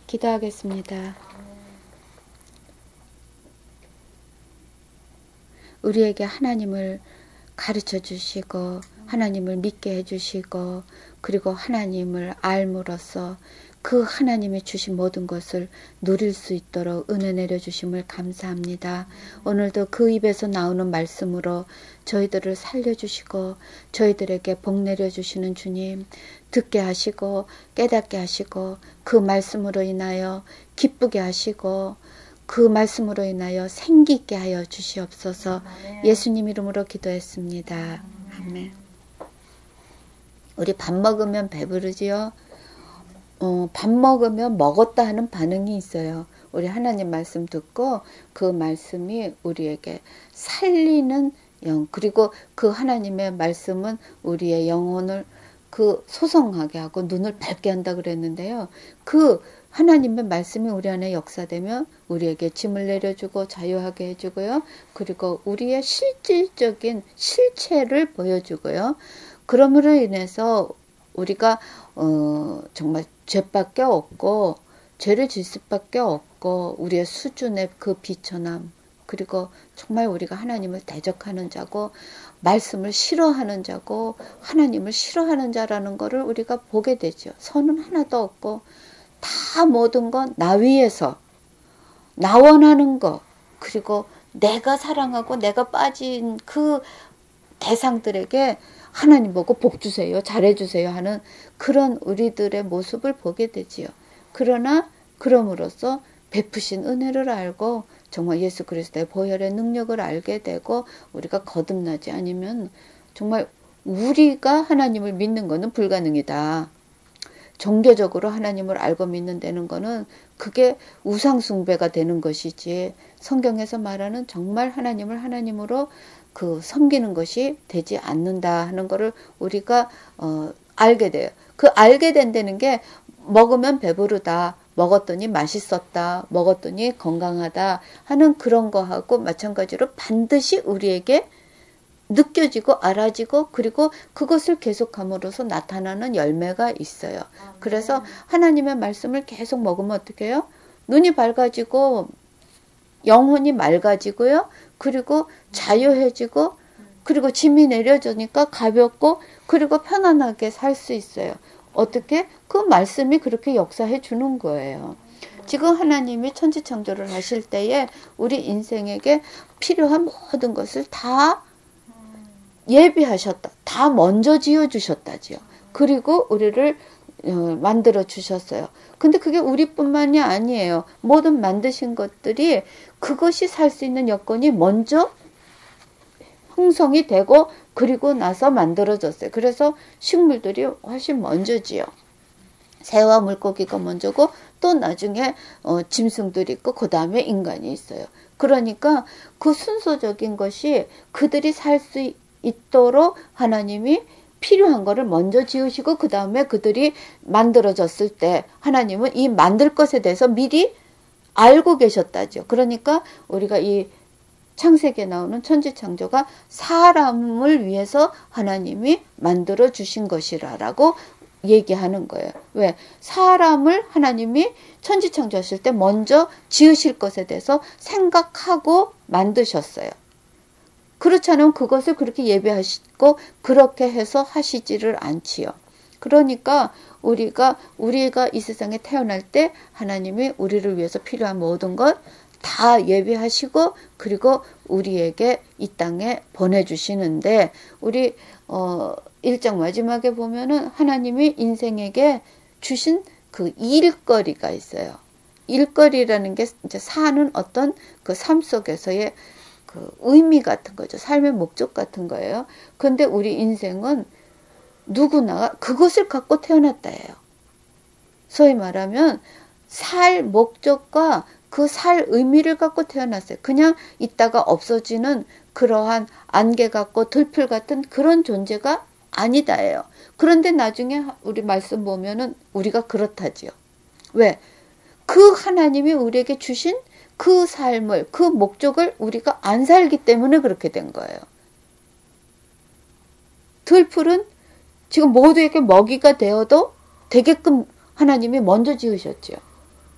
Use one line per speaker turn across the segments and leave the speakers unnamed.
기도하겠습니다. 우리에게 하나님을 가르쳐 주시고 하나님을 믿게 해주시고 그리고 하나님을 알므로써 그 하나님이 주신 모든 것을 누릴 수 있도록 은혜 내려주심을 감사합니다. 오늘도 그 입에서 나오는 말씀으로 저희들을 살려주시고 저희들에게 복 내려주시는 주님, 듣게 하시고 깨닫게 하시고 그 말씀으로 인하여 기쁘게 하시고 그 말씀으로 인하여 생기 있게 하여 주시옵소서. 예수님 이름으로 기도했습니다. 아멘. 우리 밥 먹으면 배부르지요? 밥 먹으면 먹었다 하는 반응이 있어요. 우리 하나님 말씀 듣고 그 말씀이 우리에게 살리는 영, 그리고 그 하나님의 말씀은 우리의 영혼을 그 소성하게 하고 눈을 밝게 한다 그랬는데요. 그 하나님의 말씀이 우리 안에 역사되면 우리에게 짐을 내려주고 자유하게 해주고요. 그리고 우리의 실질적인 실체를 보여주고요. 그러므로 인해서 우리가 정말 죄밖에 없고 죄를 질 수밖에 없고 우리의 수준의 그 비천함, 그리고 정말 우리가 하나님을 대적하는 자고 말씀을 싫어하는 자고 하나님을 싫어하는 자라는 것을 우리가 보게 되죠. 선은 하나도 없고 다 모든 건 나 위에서 나 원하는 거, 그리고 내가 사랑하고 내가 빠진 그 대상들에게 하나님 보고 복 주세요, 잘해주세요 하는 그런 우리들의 모습을 보게 되지요. 그러나 그럼으로써 베푸신 은혜를 알고 정말 예수 그리스도의 보혈의 능력을 알게 되고 우리가 거듭나지 않으면 정말 우리가 하나님을 믿는 것은 불가능이다. 종교적으로 하나님을 알고 믿는다는 것은 그게 우상숭배가 되는 것이지 성경에서 말하는 정말 하나님을 하나님으로 그 섬기는 것이 되지 않는다 하는 것을 우리가 알게 돼요. 그 알게 된다는 게 먹으면 배부르다, 먹었더니 맛있었다, 먹었더니 건강하다 하는 그런 거하고 마찬가지로 반드시 우리에게 느껴지고 알아지고 그리고 그것을 계속함으로써 나타나는 열매가 있어요. 그래서 하나님의 말씀을 계속 먹으면 어떻게 해요? 눈이 밝아지고 영혼이 맑아지고요. 그리고 자유해지고 그리고 짐이 내려지니까 가볍고 그리고 편안하게 살 수 있어요. 어떻게? 그 말씀이 그렇게 역사해 주는 거예요. 지금 하나님이 천지창조를 하실 때에 우리 인생에게 필요한 모든 것을 다 예비하셨다. 다 먼저 지어주셨다지요. 그리고 우리를 만들어 주셨어요. 근데 그게 우리뿐만이 아니에요. 모든 만드신 것들이 그것이 살 수 있는 여건이 먼저 형성이 되고 그리고 나서 만들어졌어요. 그래서 식물들이 훨씬 먼저지요. 새와 물고기가 먼저고 또 나중에 짐승들이 있고 그 다음에 인간이 있어요. 그러니까 그 순서적인 것이 그들이 살 수 있도록 하나님이 필요한 거를 먼저 지으시고 그 다음에 그들이 만들어졌을 때 하나님은 이 만들 것에 대해서 미리 알고 계셨다죠. 그러니까 우리가 이 창세기에 나오는 천지창조가 사람을 위해서 하나님이 만들어 주신 것이라고 얘기하는 거예요. 왜? 사람을 하나님이 천지창조하실 때 먼저 지으실 것에 대해서 생각하고 만드셨어요. 그렇지 않으면 그것을 그렇게 예배하시고 그렇게 해서 하시지를 않지요. 그러니까 우리가 이 세상에 태어날 때 하나님이 우리를 위해서 필요한 모든 것 다 예비하시고 그리고 우리에게 이 땅에 보내주시는데 우리 1장 마지막에 보면은 하나님이 인생에게 주신 그 일거리가 있어요. 일거리라는 게 이제 사는 어떤 그 삶 속에서의 그 의미 같은 거죠. 삶의 목적 같은 거예요. 근데 우리 인생은 누구나 그것을 갖고 태어났다예요. 소위 말하면 살 목적과 그 살 의미를 갖고 태어났어요. 그냥 있다가 없어지는 그러한 안개 같고 들풀 같은 그런 존재가 아니다예요. 그런데 나중에 우리 말씀 보면은 우리가 그렇다지요. 왜? 그 하나님이 우리에게 주신 그 삶을, 그 목적을 우리가 안 살기 때문에 그렇게 된 거예요. 들풀은 지금 모두에게 먹이가 되어도 되게끔 하나님이 먼저 지으셨죠.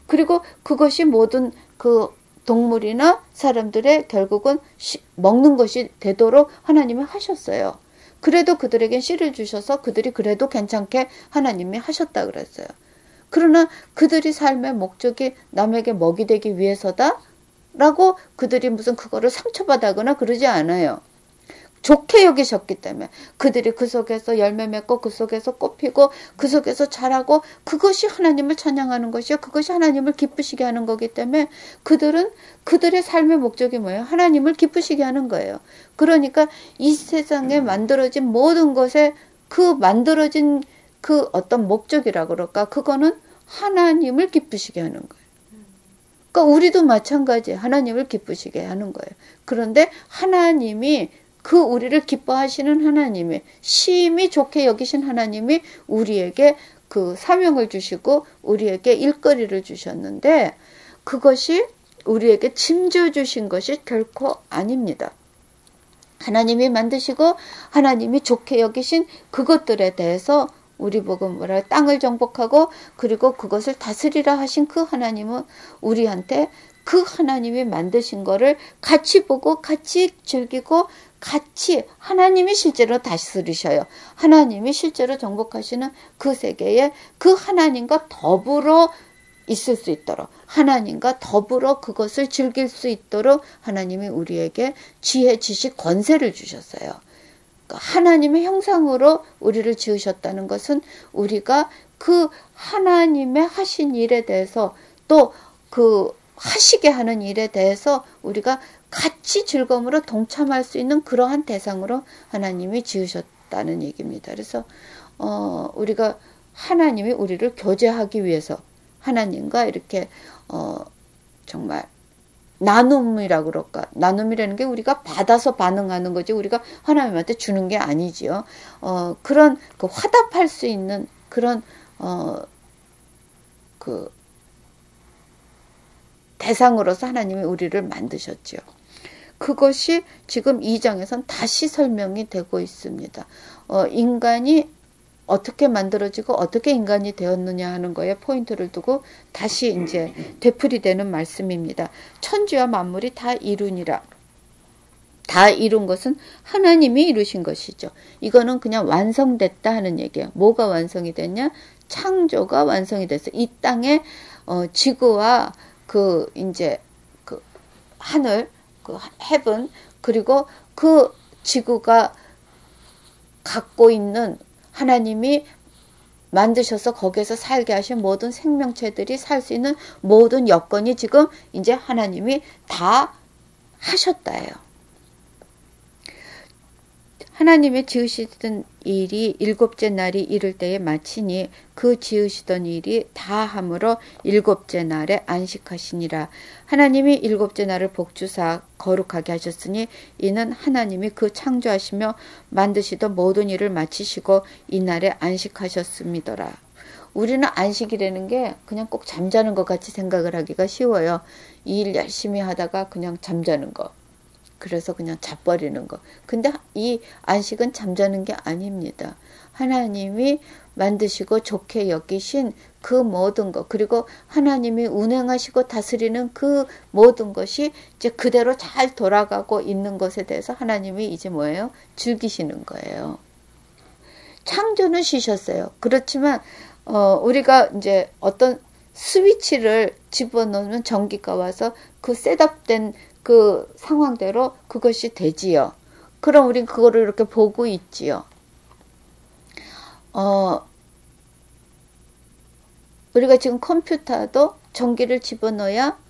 그리고 그것이 모든 그 동물이나 사람들의 결국은 먹는 것이 되도록 하나님이 하셨어요. 그래도 그들에겐 씨를 주셔서 그들이 그래도 괜찮게 하나님이 하셨다 그랬어요. 그러나 그들이 삶의 목적이 남에게 먹이 되기 위해서다? 라고 그들이 무슨 그거를 상처받거나 그러지 않아요. 좋게 여기셨기 때문에 그들이 그 속에서 열매 맺고 그 속에서 꽃 피고 그 속에서 자라고 그것이 하나님을 찬양하는 것이요. 그것이 하나님을 기쁘시게 하는 거기 때문에 그들은 그들의 삶의 목적이 뭐예요? 하나님을 기쁘시게 하는 거예요. 그러니까 이 세상에 만들어진 모든 것에 그 만들어진 그 어떤 목적이라고 그럴까? 그거는 하나님을 기쁘시게 하는 거예요. 그러니까 우리도 마찬가지예요. 하나님을 기쁘시게 하는 거예요. 그런데 하나님이 그 우리를 기뻐하시는 하나님이 심히 좋게 여기신 하나님이 우리에게 그 사명을 주시고 우리에게 일거리를 주셨는데 그것이 우리에게 짐져 주신 것이 결코 아닙니다. 하나님이 만드시고 하나님이 좋게 여기신 그것들에 대해서 우리 보고 뭐라 땅을 정복하고 그리고 그것을 다스리라 하신 그 하나님은 우리한테 그 하나님이 만드신 거를 같이 보고 같이 즐기고 같이 하나님이 실제로 다스리셔요. 하나님이 실제로 정복하시는 그 세계에 그 하나님과 더불어 있을 수 있도록 하나님과 더불어 그것을 즐길 수 있도록 하나님이 우리에게 지혜, 지식, 권세를 주셨어요. 하나님의 형상으로 우리를 지으셨다는 것은 우리가 그 하나님의 하신 일에 대해서 또 그 하시게 하는 일에 대해서 우리가 같이 즐거움으로 동참할 수 있는 그러한 대상으로 하나님이 지으셨다는 얘기입니다. 그래서 우리가 하나님이 우리를 교제하기 위해서 하나님과 이렇게 정말 나눔이라고 그럴까? 나눔이라는 게 우리가 받아서 반응하는 거지 우리가 하나님한테 주는 게 아니지요. 그런 그 화답할 수 있는 그런 그 대상으로서 하나님이 우리를 만드셨죠. 그것이 지금 2장에선 다시 설명이 되고 있습니다. 인간이 어떻게 만들어지고 어떻게 인간이 되었느냐 하는 거에 포인트를 두고 다시 이제 되풀이되는 말씀입니다. 천지와 만물이 다 이루니라. 다 이룬 것은 하나님이 이루신 것이죠. 이거는 그냥 완성됐다 하는 얘기예요. 뭐가 완성이 됐냐? 창조가 완성이 됐어요. 이 땅에 지구와 그 이제 그 하늘, 그 헤븐 그리고 그 지구가 갖고 있는 하나님이 만드셔서 거기에서 살게 하신 모든 생명체들이 살 수 있는 모든 여건이 지금 이제 하나님이 다 하셨다예요. 하나님의 지으시던 일이 일곱째 날이 이를 때에 마치니 그 지으시던 일이 다 함으로 일곱째 날에 안식하시니라. 하나님이 일곱째 날을 복주사 거룩하게 하셨으니 이는 하나님이 그 창조하시며 만드시던 모든 일을 마치시고 이 날에 안식하셨음이더라. 우리는 안식이라는 게 그냥 꼭 잠자는 것 같이 생각을 하기가 쉬워요. 이 일 열심히 하다가 그냥 잠자는 거. 그래서 그냥 자버리는 거. 근데 이 안식은 잠자는 게 아닙니다. 하나님이 만드시고 좋게 여기신 그 모든 것, 그리고 하나님이 운행하시고 다스리는 그 모든 것이 이제 그대로 잘 돌아가고 있는 것에 대해서 하나님이 이제 뭐예요? 즐기시는 거예요. 창조는 쉬셨어요. 그렇지만 우리가 이제 어떤 스위치를 집어넣으면 전기가 와서 그 셋업된 그 상황대로 그것이 되지요. 그럼 우린 그거를 이렇게 보고 있지요. 우리가 지금 컴퓨터도 전기를 집어넣어야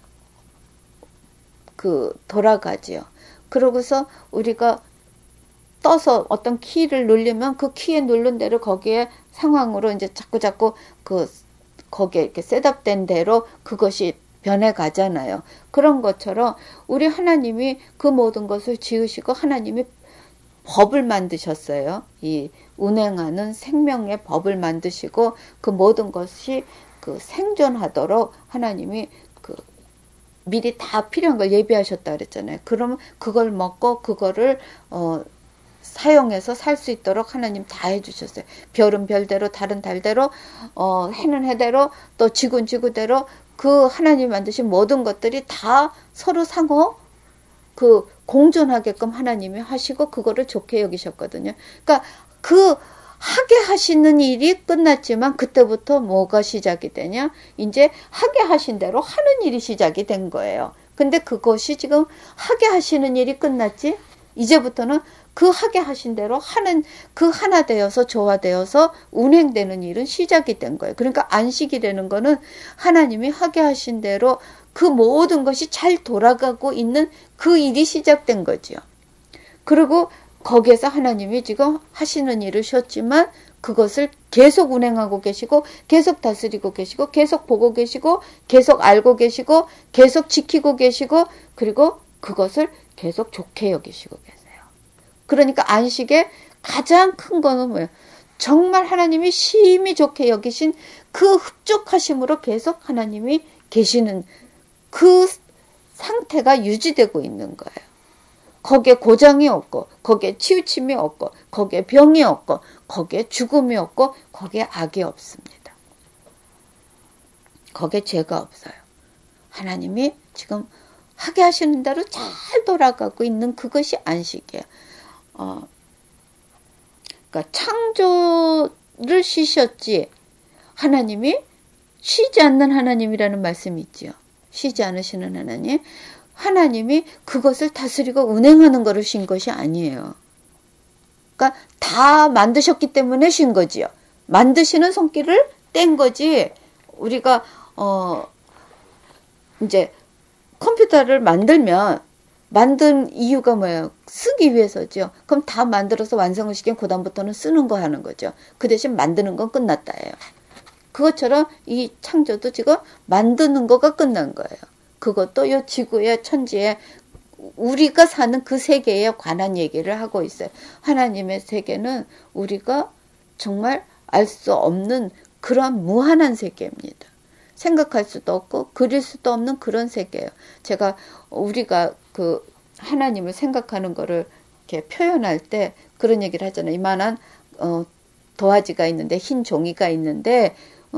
그 돌아가지요. 그러고서 우리가 떠서 어떤 키를 누르면 그 키에 누른 대로 거기에 상황으로 이제 자꾸 그 거기에 이렇게 셋업된 대로 그것이 변해 가잖아요. 그런 것처럼 우리 하나님이 그 모든 것을 지으시고 하나님이 법을 만드셨어요. 이 운행하는 생명의 법을 만드시고 그 모든 것이 그 생존하도록 하나님이 그 미리 다 필요한 걸 예비하셨다 그랬잖아요. 그러면 그걸 먹고 그거를 사용해서 살 수 있도록 하나님 다 해주셨어요. 별은 별대로, 달은 달대로, 해는 해대로, 또 지구는 지구대로 그 하나님이 만드신 모든 것들이 다 서로 상호 공존하게끔 하나님이 하시고 그거를 좋게 여기셨거든요. 그러니까 그 하게 하시는 일이 끝났지만 그때부터 뭐가 시작이 되냐? 이제 하게 하신 대로 하는 일이 시작이 된 거예요. 근데 그것이 지금 하게 하시는 일이 끝났지? 이제부터는 그 하게 하신 대로 하는 그 하나 되어서 조화되어서 운행되는 일은 시작이 된 거예요. 그러니까 안식이라는 거는 하나님이 하게 하신 대로 그 모든 것이 잘 돌아가고 있는 그 일이 시작된 거지요. 그리고 거기에서 하나님이 지금 하시는 일을 쉬었지만 그것을 계속 운행하고 계시고 계속 다스리고 계시고 계속 보고 계시고 계속 알고 계시고 계속 지키고 계시고 그리고 그것을 계속 좋게 여기시고 계세요. 그러니까 안식의 가장 큰 거는 뭐예요? 정말 하나님이 심히 좋게 여기신 그 흡족하심으로 계속 하나님이 계시는 그 상태가 유지되고 있는 거예요. 거기에 고장이 없고 거기에 치우침이 없고 거기에 병이 없고 거기에 죽음이 없고 거기에 악이 없습니다. 거기에 죄가 없어요. 하나님이 지금 하게 하시는 대로 잘 돌아가고 있는 그것이 안식이에요. 그러니까 창조를 쉬셨지 하나님이 쉬지 않는 하나님이라는 말씀이 있지요. 쉬지 않으시는 하나님. 하나님이 그것을 다스리고 운행하는 거를 쉰 것이 아니에요. 그러니까 다 만드셨기 때문에 쉰 거지요. 만드시는 손길을 뗀 거지. 우리가 이제 컴퓨터를 만든 이유가 뭐예요? 쓰기 위해서죠. 그럼 다 만들어서 완성을 시키면 그 다음부터는 쓰는 거 하는 거죠. 그 대신 만드는 건 끝났다예요. 그것처럼 이 창조도 지금 만드는 거가 끝난 거예요. 그것도 이 지구의 천지에 우리가 사는 그 세계에 관한 얘기를 하고 있어요. 하나님의 세계는 우리가 정말 알 수 없는 그런 무한한 세계입니다. 생각할 수도 없고 그릴 수도 없는 그런 세계예요. 제가 우리가 그 하나님을 생각하는 거를 이렇게 표현할 때 그런 얘기를 하잖아요. 이만한 도화지가 있는데 흰 종이가 있는데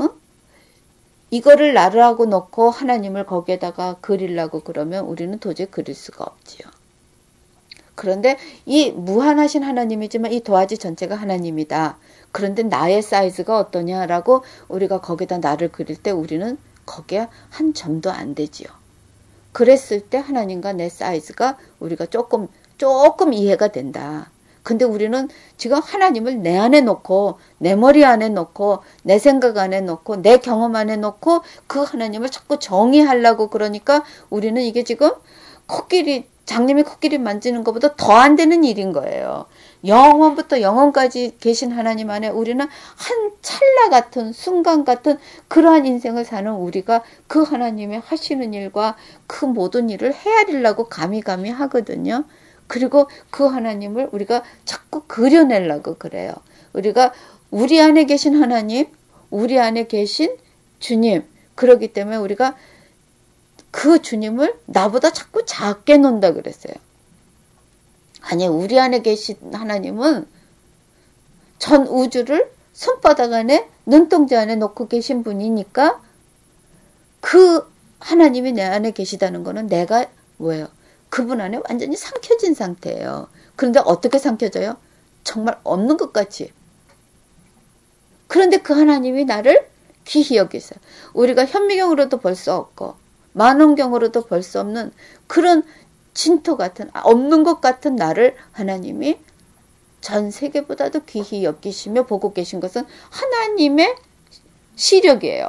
이거를 나르라고 놓고 하나님을 거기에다가 그리려고 그러면 우리는 도저히 그릴 수가 없지요. 그런데 이 무한하신 하나님이지만 이 도화지 전체가 하나님이다. 그런데 나의 사이즈가 어떠냐라고 우리가 거기다 나를 그릴 때 우리는 거기에 한 점도 안 되지요. 그랬을 때 하나님과 내 사이즈가 우리가 조금 이해가 된다. 근데 우리는 지금 하나님을 내 안에 놓고 내 머리 안에 놓고 내 생각 안에 놓고 내 경험 안에 놓고 그 하나님을 자꾸 정의하려고 그러니까 우리는 이게 지금 장님이 코끼리 만지는 것보다 더 안 되는 일인 거예요. 영원부터 영원까지 계신 하나님 안에 우리는 한 찰나 같은 순간 같은 그러한 인생을 사는 우리가 그 하나님의 하시는 일과 그 모든 일을 헤아리려고 감히 하거든요. 그리고 그 하나님을 우리가 자꾸 그려내려고 그래요. 우리가 우리 안에 계신 하나님, 우리 안에 계신 주님, 그렇기 때문에 우리가 그 주님을 나보다 자꾸 작게 놓는다 그랬어요. 아니, 우리 안에 계신 하나님은 전 우주를 손바닥 안에, 눈동자 안에 놓고 계신 분이니까 그 하나님이 내 안에 계시다는 거는 내가 뭐예요? 그분 안에 완전히 삼켜진 상태예요. 그런데 어떻게 삼켜져요? 정말 없는 것 같이. 그런데 그 하나님이 나를 귀히 여기세요. 우리가 현미경으로도 볼 수 없고 만원경으로도 볼 수 없는 그런 진토 같은 없는 것 같은 나를 하나님이 전 세계보다도 귀히 여기시며 보고 계신 것은 하나님의 시력이에요.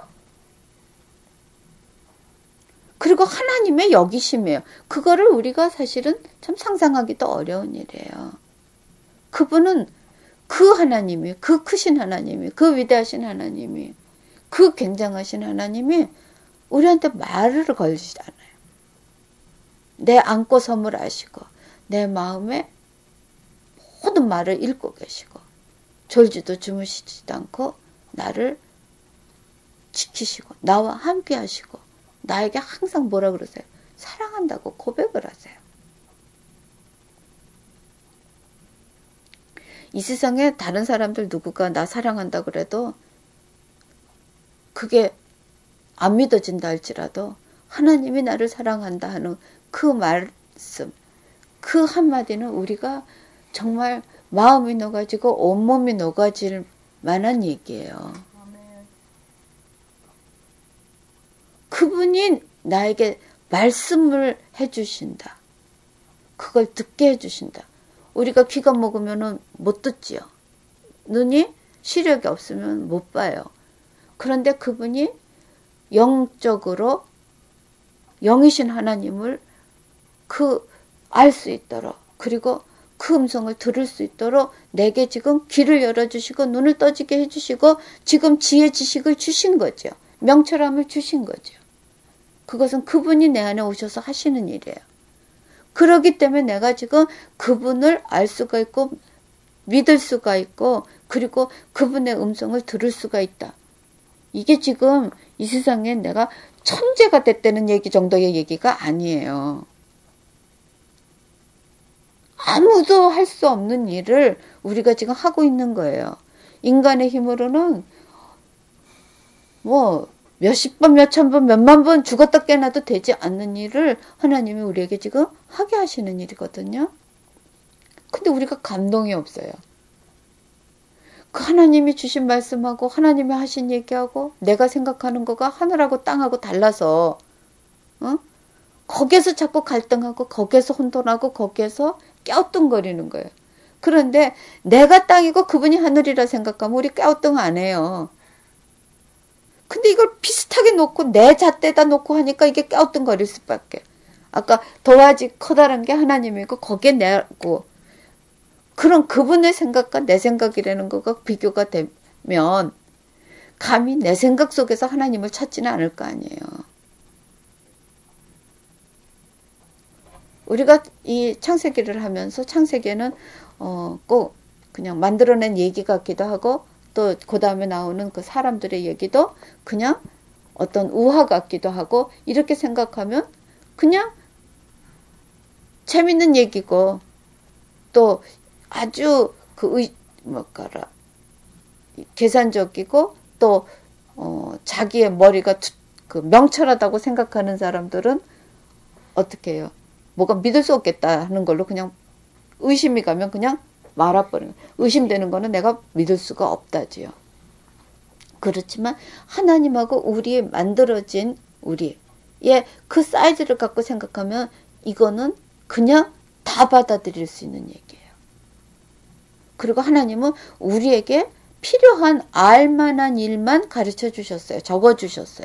그리고 하나님의 여기심이에요. 그거를 우리가 사실은 참 상상하기도 어려운 일이에요. 그분은 그 하나님이, 그 크신 하나님이, 그 위대하신 하나님이, 그 굉장하신 하나님이 우리한테 말을 걸지 않아요. 내 안고 섬을 아시고 내 마음에 모든 말을 읽고 계시고 졸지도 주무시지도 않고 나를 지키시고 나와 함께 하시고 나에게 항상 뭐라 그러세요? 사랑한다고 고백을 하세요. 이 세상에 다른 사람들 누구가 나 사랑한다 그래도 그게 안 믿어진다 할지라도 하나님이 나를 사랑한다 하는 그 말씀, 그 한마디는 우리가 정말 마음이 녹아지고 온몸이 녹아질 만한 얘기예요. 그분이 나에게 말씀을 해주신다. 그걸 듣게 해주신다. 우리가 귀가 먹으면 못 듣지요. 눈이 시력이 없으면 못 봐요. 그런데 그분이 영적으로 영이신 하나님을 알 수 있도록, 그리고 그 음성을 들을 수 있도록 내게 지금 귀를 열어주시고 눈을 떠지게 해주시고 지금 지혜 지식을 주신 거죠. 명철함을 주신 거죠. 그것은 그분이 내 안에 오셔서 하시는 일이에요. 그렇기 때문에 내가 지금 그분을 알 수가 있고 믿을 수가 있고 그리고 그분의 음성을 들을 수가 있다. 이게 지금 이 세상에 내가 천재가 됐다는 얘기 정도의 얘기가 아니에요. 아무도 할 수 없는 일을 우리가 지금 하고 있는 거예요. 인간의 힘으로는 몇십 번, 몇천 번, 몇만 번 죽었다 깨어나도 되지 않는 일을 하나님이 우리에게 지금 하게 하시는 일이거든요. 근데 우리가 감동이 없어요. 그 하나님이 주신 말씀하고 하나님이 하신 얘기하고 내가 생각하는 거가 하늘하고 땅하고 달라서 거기에서 자꾸 갈등하고 거기에서 혼돈하고 거기에서 갸우뚱거리는 거예요. 그런데 내가 땅이고 그분이 하늘이라 생각하면 우리 갸우뚱 안 해요. 근데 이걸 비슷하게 놓고 내 잣대다 놓고 하니까 이게 갸우뚱거릴 수밖에. 아까 도화지 커다란 게 하나님이고 거기에 내고 그런 그분의 생각과 내 생각이라는 거가 비교가 되면 감히 내 생각 속에서 하나님을 찾지는 않을 거 아니에요. 우리가 이 창세기를 하면서 창세기에는 꼭 그냥 만들어낸 얘기 같기도 하고 또 그 다음에 나오는 그 사람들의 얘기도 그냥 어떤 우화 같기도 하고 이렇게 생각하면 그냥 재밌는 얘기고 또 아주 계산적이고 또 자기의 머리가 명철하다고 생각하는 사람들은 어떻게 해요? 뭐가 믿을 수 없겠다 하는 걸로 그냥 의심이 가면 그냥 말아버리는 거예요. 의심되는 거는 내가 믿을 수가 없다지요. 그렇지만 하나님하고 우리 만들어진 우리의 그 사이즈를 갖고 생각하면 이거는 그냥 다 받아들일 수 있는 얘기예요. 그리고 하나님은 우리에게 필요한 알만한 일만 가르쳐 주셨어요. 적어 주셨어요.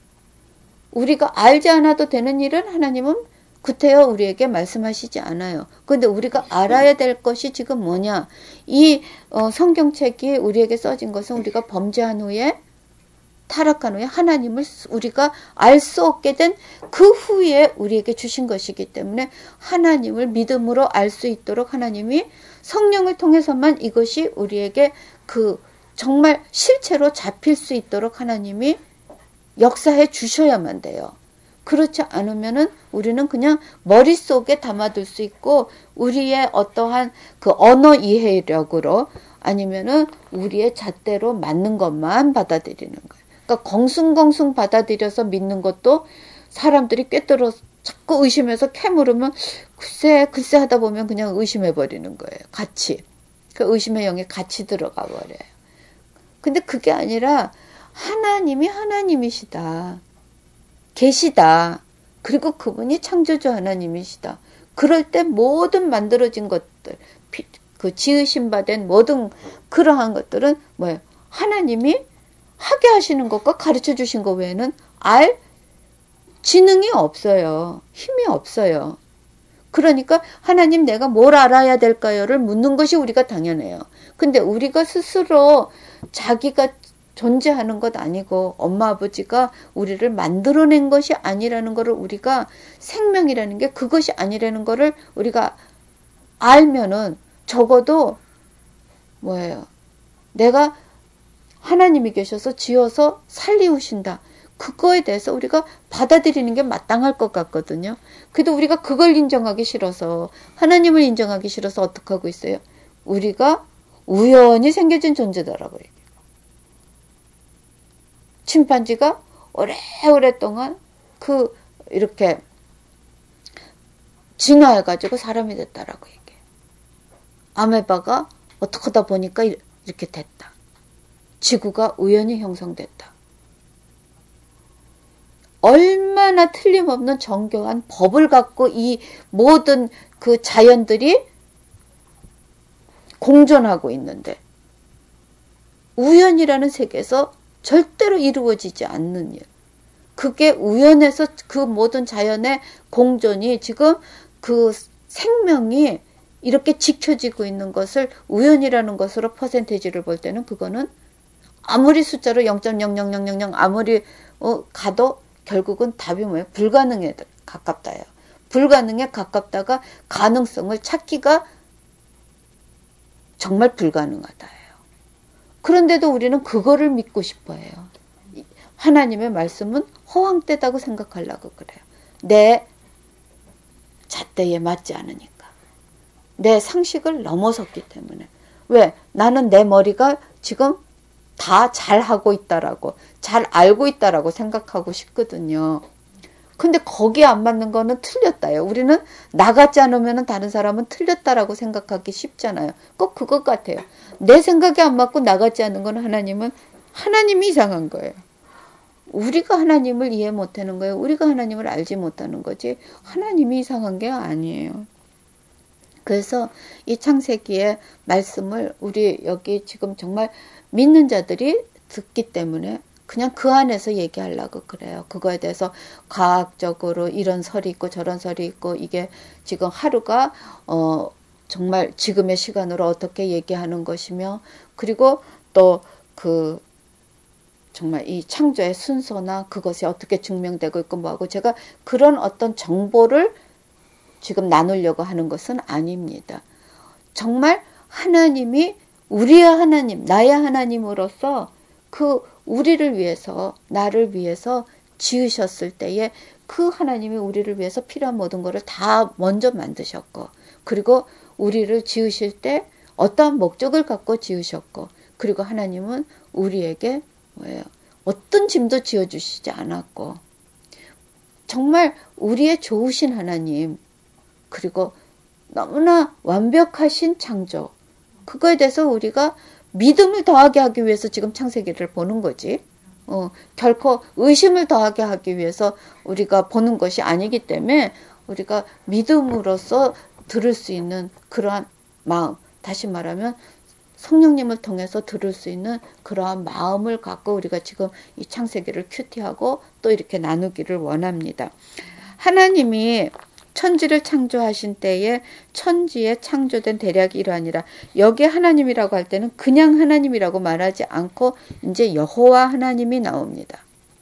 우리가 알지 않아도 되는 일은 하나님은 구태여 우리에게 말씀하시지 않아요. 그런데 우리가 알아야 될 것이 지금 뭐냐. 이 성경책이 우리에게 써진 것은 우리가 범죄한 후에 타락한 후에 하나님을 우리가 알 수 없게 된 그 후에 우리에게 주신 것이기 때문에 하나님을 믿음으로 알 수 있도록 하나님이 성령을 통해서만 이것이 우리에게 정말 실체로 잡힐 수 있도록 하나님이 역사해 주셔야만 돼요. 그렇지 않으면은 우리는 그냥 머릿속에 담아둘 수 있고 우리의 어떠한 그 언어 이해력으로 아니면은 우리의 잣대로 맞는 것만 받아들이는 거예요. 그러니까 공숭공숭 받아들여서 믿는 것도 사람들이 꿰뚫어 자꾸 의심해서 캐물으면 글쎄 하다 보면 그냥 의심해버리는 거예요. 같이. 그 의심의 영에 같이 들어가 버려요. 근데 그게 아니라 하나님이 하나님이시다. 계시다. 그리고 그분이 창조주 하나님이시다. 그럴 때 모든 만들어진 것들, 지으신 바 된 모든 그러한 것들은 뭐예요? 하나님이 하게 하시는 것과 가르쳐 주신 것 외에는 알 지능이 없어요. 힘이 없어요. 그러니까 하나님 내가 뭘 알아야 될까요를 묻는 것이 우리가 당연해요. 근데 우리가 스스로 자기가 존재하는 것 아니고 엄마 아버지가 우리를 만들어낸 것이 아니라는 것을 우리가 생명이라는 게 그것이 아니라는 것을 우리가 알면은 적어도 뭐예요? 내가 하나님이 계셔서 지어서 살리우신다. 그거에 대해서 우리가 받아들이는 게 마땅할 것 같거든요. 그래도 우리가 그걸 인정하기 싫어서 하나님을 인정하기 싫어서 어떻게 하고 있어요? 우리가 우연히 생겨진 존재다라고 얘기해요. 침판지가 오랫동안 이렇게 진화해가지고 사람이 됐다라고 얘기해요. 아메바가 어떻게 하다 보니까 이렇게 됐다. 지구가 우연히 형성됐다. 얼마나 틀림없는 정교한 법을 갖고 이 모든 그 자연들이 공존하고 있는데 우연이라는 세계에서 절대로 이루어지지 않는 일. 그게 우연해서 그 모든 자연의 공존이 지금 그 생명이 이렇게 지켜지고 있는 것을 우연이라는 것으로 퍼센테이지를 볼 때는 그거는 아무리 숫자로 0.0000 아무리 가도 결국은 답이 뭐예요? 불가능에 가깝다예요. 불가능에 가깝다가 가능성을 찾기가 정말 불가능하다예요. 그런데도 우리는 그거를 믿고 싶어해요. 하나님의 말씀은 허황되다고 생각하려고 그래요. 내 잣대에 맞지 않으니까. 내 상식을 넘어섰기 때문에. 왜? 나는 내 머리가 지금 다 잘하고 있다라고, 잘 알고 있다라고 생각하고 싶거든요. 근데 거기에 안 맞는 거는 틀렸다요. 우리는 나같지 않으면 다른 사람은 틀렸다라고 생각하기 쉽잖아요. 꼭 그것 같아요. 내 생각이 안 맞고 나같지 않은 건 하나님이 이상한 거예요. 우리가 하나님을 이해 못하는 거예요. 우리가 하나님을 알지 못하는 거지 하나님이 이상한 게 아니에요. 그래서 이 창세기의 말씀을 우리 여기 지금 정말 믿는 자들이 듣기 때문에 그냥 그 안에서 얘기하려고 그래요. 그거에 대해서 과학적으로 이런 설이 있고 저런 설이 있고 이게 지금 하루가 정말 지금의 시간으로 어떻게 얘기하는 것이며 그리고 또 정말 이 창조의 순서나 그것이 어떻게 증명되고 있고 뭐하고 제가 그런 어떤 정보를 지금 나누려고 하는 것은 아닙니다. 정말 하나님이 우리의 하나님, 나의 하나님으로서 우리를 위해서, 나를 위해서 지으셨을 때에 그 하나님이 우리를 위해서 필요한 모든 것을 다 먼저 만드셨고, 그리고 우리를 지으실 때 어떠한 목적을 갖고 지으셨고, 그리고 하나님은 우리에게 어떤 짐도 지어주시지 않았고, 정말 우리의 좋으신 하나님, 그리고 너무나 완벽하신 창조, 그거에 대해서 우리가 믿음을 더하게 하기 위해서 지금 창세기를 보는 거지. 결코 의심을 더하게 하기 위해서 우리가 보는 것이 아니기 때문에 우리가 믿음으로써 들을 수 있는 그러한 마음, 다시 말하면 성령님을 통해서 들을 수 있는 그러한 마음을 갖고 우리가 지금 이 창세기를 큐티하고 또 이렇게 나누기를 원합니다. 하나님이 천지를 창조하신 때에 천지에 창조된 대략 이러하니라. 여기 하나님이라고 할 때는 그냥 하나님이라고 말하지 않고 이제 여호와 하나님이 나옵니다.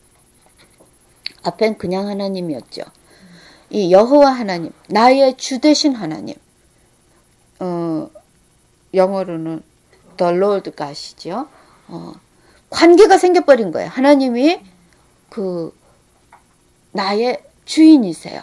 앞엔 그냥 하나님이었죠. 이 여호와 하나님, 나의 주 되신 하나님. 영어로는 The Lord God이죠. 관계가 생겨버린 거예요. 하나님이 나의 주인이세요.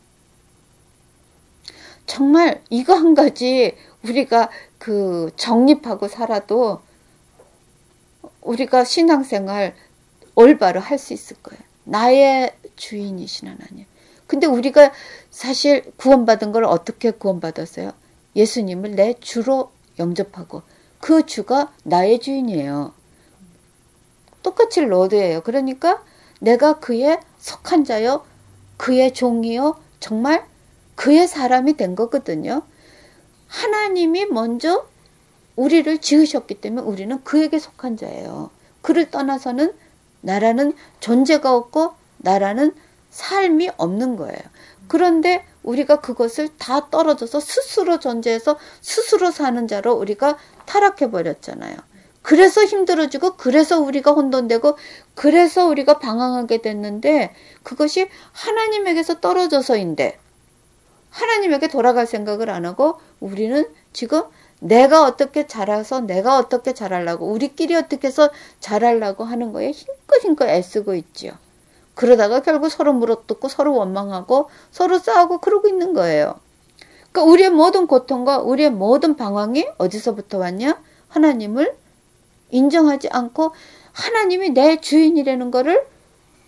정말 이거 한 가지 우리가 정립하고 살아도 우리가 신앙생활 올바로 할 수 있을 거예요. 나의 주인이신 하나님. 근데 우리가 사실 구원받은 걸 어떻게 구원받았어요? 예수님을 내 주로 영접하고 그 주가 나의 주인이에요. 똑같이 로드예요. 그러니까 내가 그의 속한 자요, 그의 종이요, 정말 그의 사람이 된 거거든요. 하나님이 먼저 우리를 지으셨기 때문에 우리는 그에게 속한 자예요. 그를 떠나서는 나라는 존재가 없고 나라는 삶이 없는 거예요. 그런데 우리가 그것을 다 떨어져서 스스로 존재해서 스스로 사는 자로 우리가 타락해버렸잖아요. 그래서 힘들어지고 그래서 우리가 혼돈되고 그래서 우리가 방황하게 됐는데 그것이 하나님에게서 떨어져서인데 하나님에게 돌아갈 생각을 안 하고 우리는 지금 내가 어떻게 자라서 내가 어떻게 자라려고 우리끼리 어떻게 해서 자라려고 하는 거에 힘껏 애쓰고 있죠. 그러다가 결국 서로 물어뜯고 서로 원망하고 서로 싸우고 그러고 있는 거예요. 그러니까 우리의 모든 고통과 우리의 모든 방황이 어디서부터 왔냐? 하나님을 인정하지 않고 하나님이 내 주인이라는 거를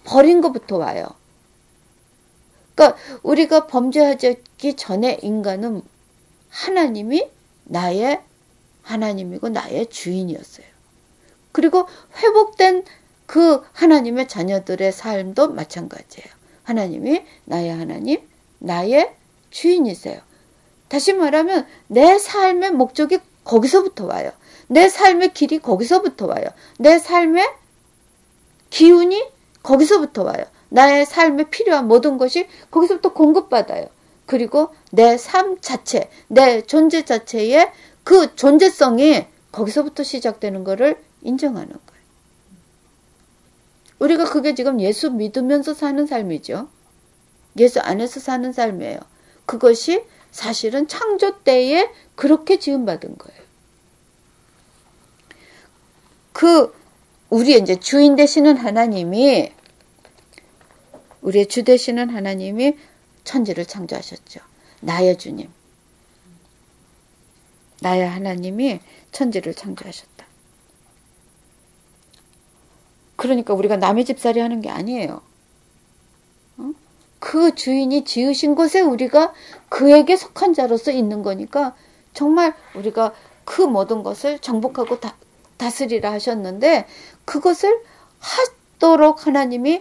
버린 것부터 와요. 그러니까 우리가 범죄하기 전에 인간은 하나님이 나의 하나님이고 나의 주인이었어요. 그리고 회복된 그 하나님의 자녀들의 삶도 마찬가지예요. 하나님이 나의 하나님, 나의 주인이세요. 다시 말하면 내 삶의 목적이 거기서부터 와요. 내 삶의 길이 거기서부터 와요. 내 삶의 기운이 거기서부터 와요. 나의 삶에 필요한 모든 것이 거기서부터 공급받아요. 그리고 내 삶 자체, 내 존재 자체의 그 존재성이 거기서부터 시작되는 것을 인정하는 거예요. 우리가 그게 지금 예수 믿으면서 사는 삶이죠. 예수 안에서 사는 삶이에요. 그것이 사실은 창조 때에 그렇게 지음받은 거예요. 우리의 이제 주인 되시는 하나님이, 우리의 주 되시는 하나님이 천지를 창조하셨죠. 나의 주님. 나의 하나님이 천지를 창조하셨다. 그러니까 우리가 남의 집살이 하는 게 아니에요. 그 주인이 지으신 곳에 우리가 그에게 속한 자로서 있는 거니까 정말 우리가 그 모든 것을 정복하고 다스리라 하셨는데 그것을 하도록 하나님이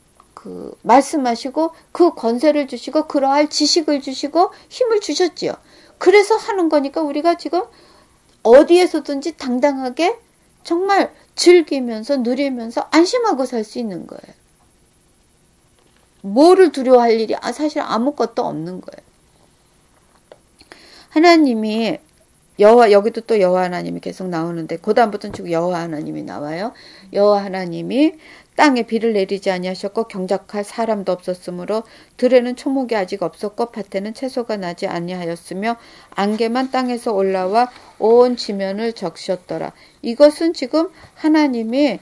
말씀하시고 그 권세를 주시고 그러할 지식을 주시고 힘을 주셨지요. 그래서 하는 거니까 우리가 지금 어디에서든지 당당하게 정말 즐기면서 누리면서 안심하고 살 수 있는 거예요. 뭐를 두려워할 일이 사실 아무것도 없는 거예요. 하나님이 여기도 또 여호와 하나님이 계속 나오는데 그 다음부터는 지금 여호와 하나님이 나와요. 여호와 하나님이 땅에 비를 내리지 아니하셨고 경작할 사람도 없었으므로 들에는 초목이 아직 없었고 밭에는 채소가 나지 아니하였으며 안개만 땅에서 올라와 온 지면을 적셨더라. 이것은 지금 하나님이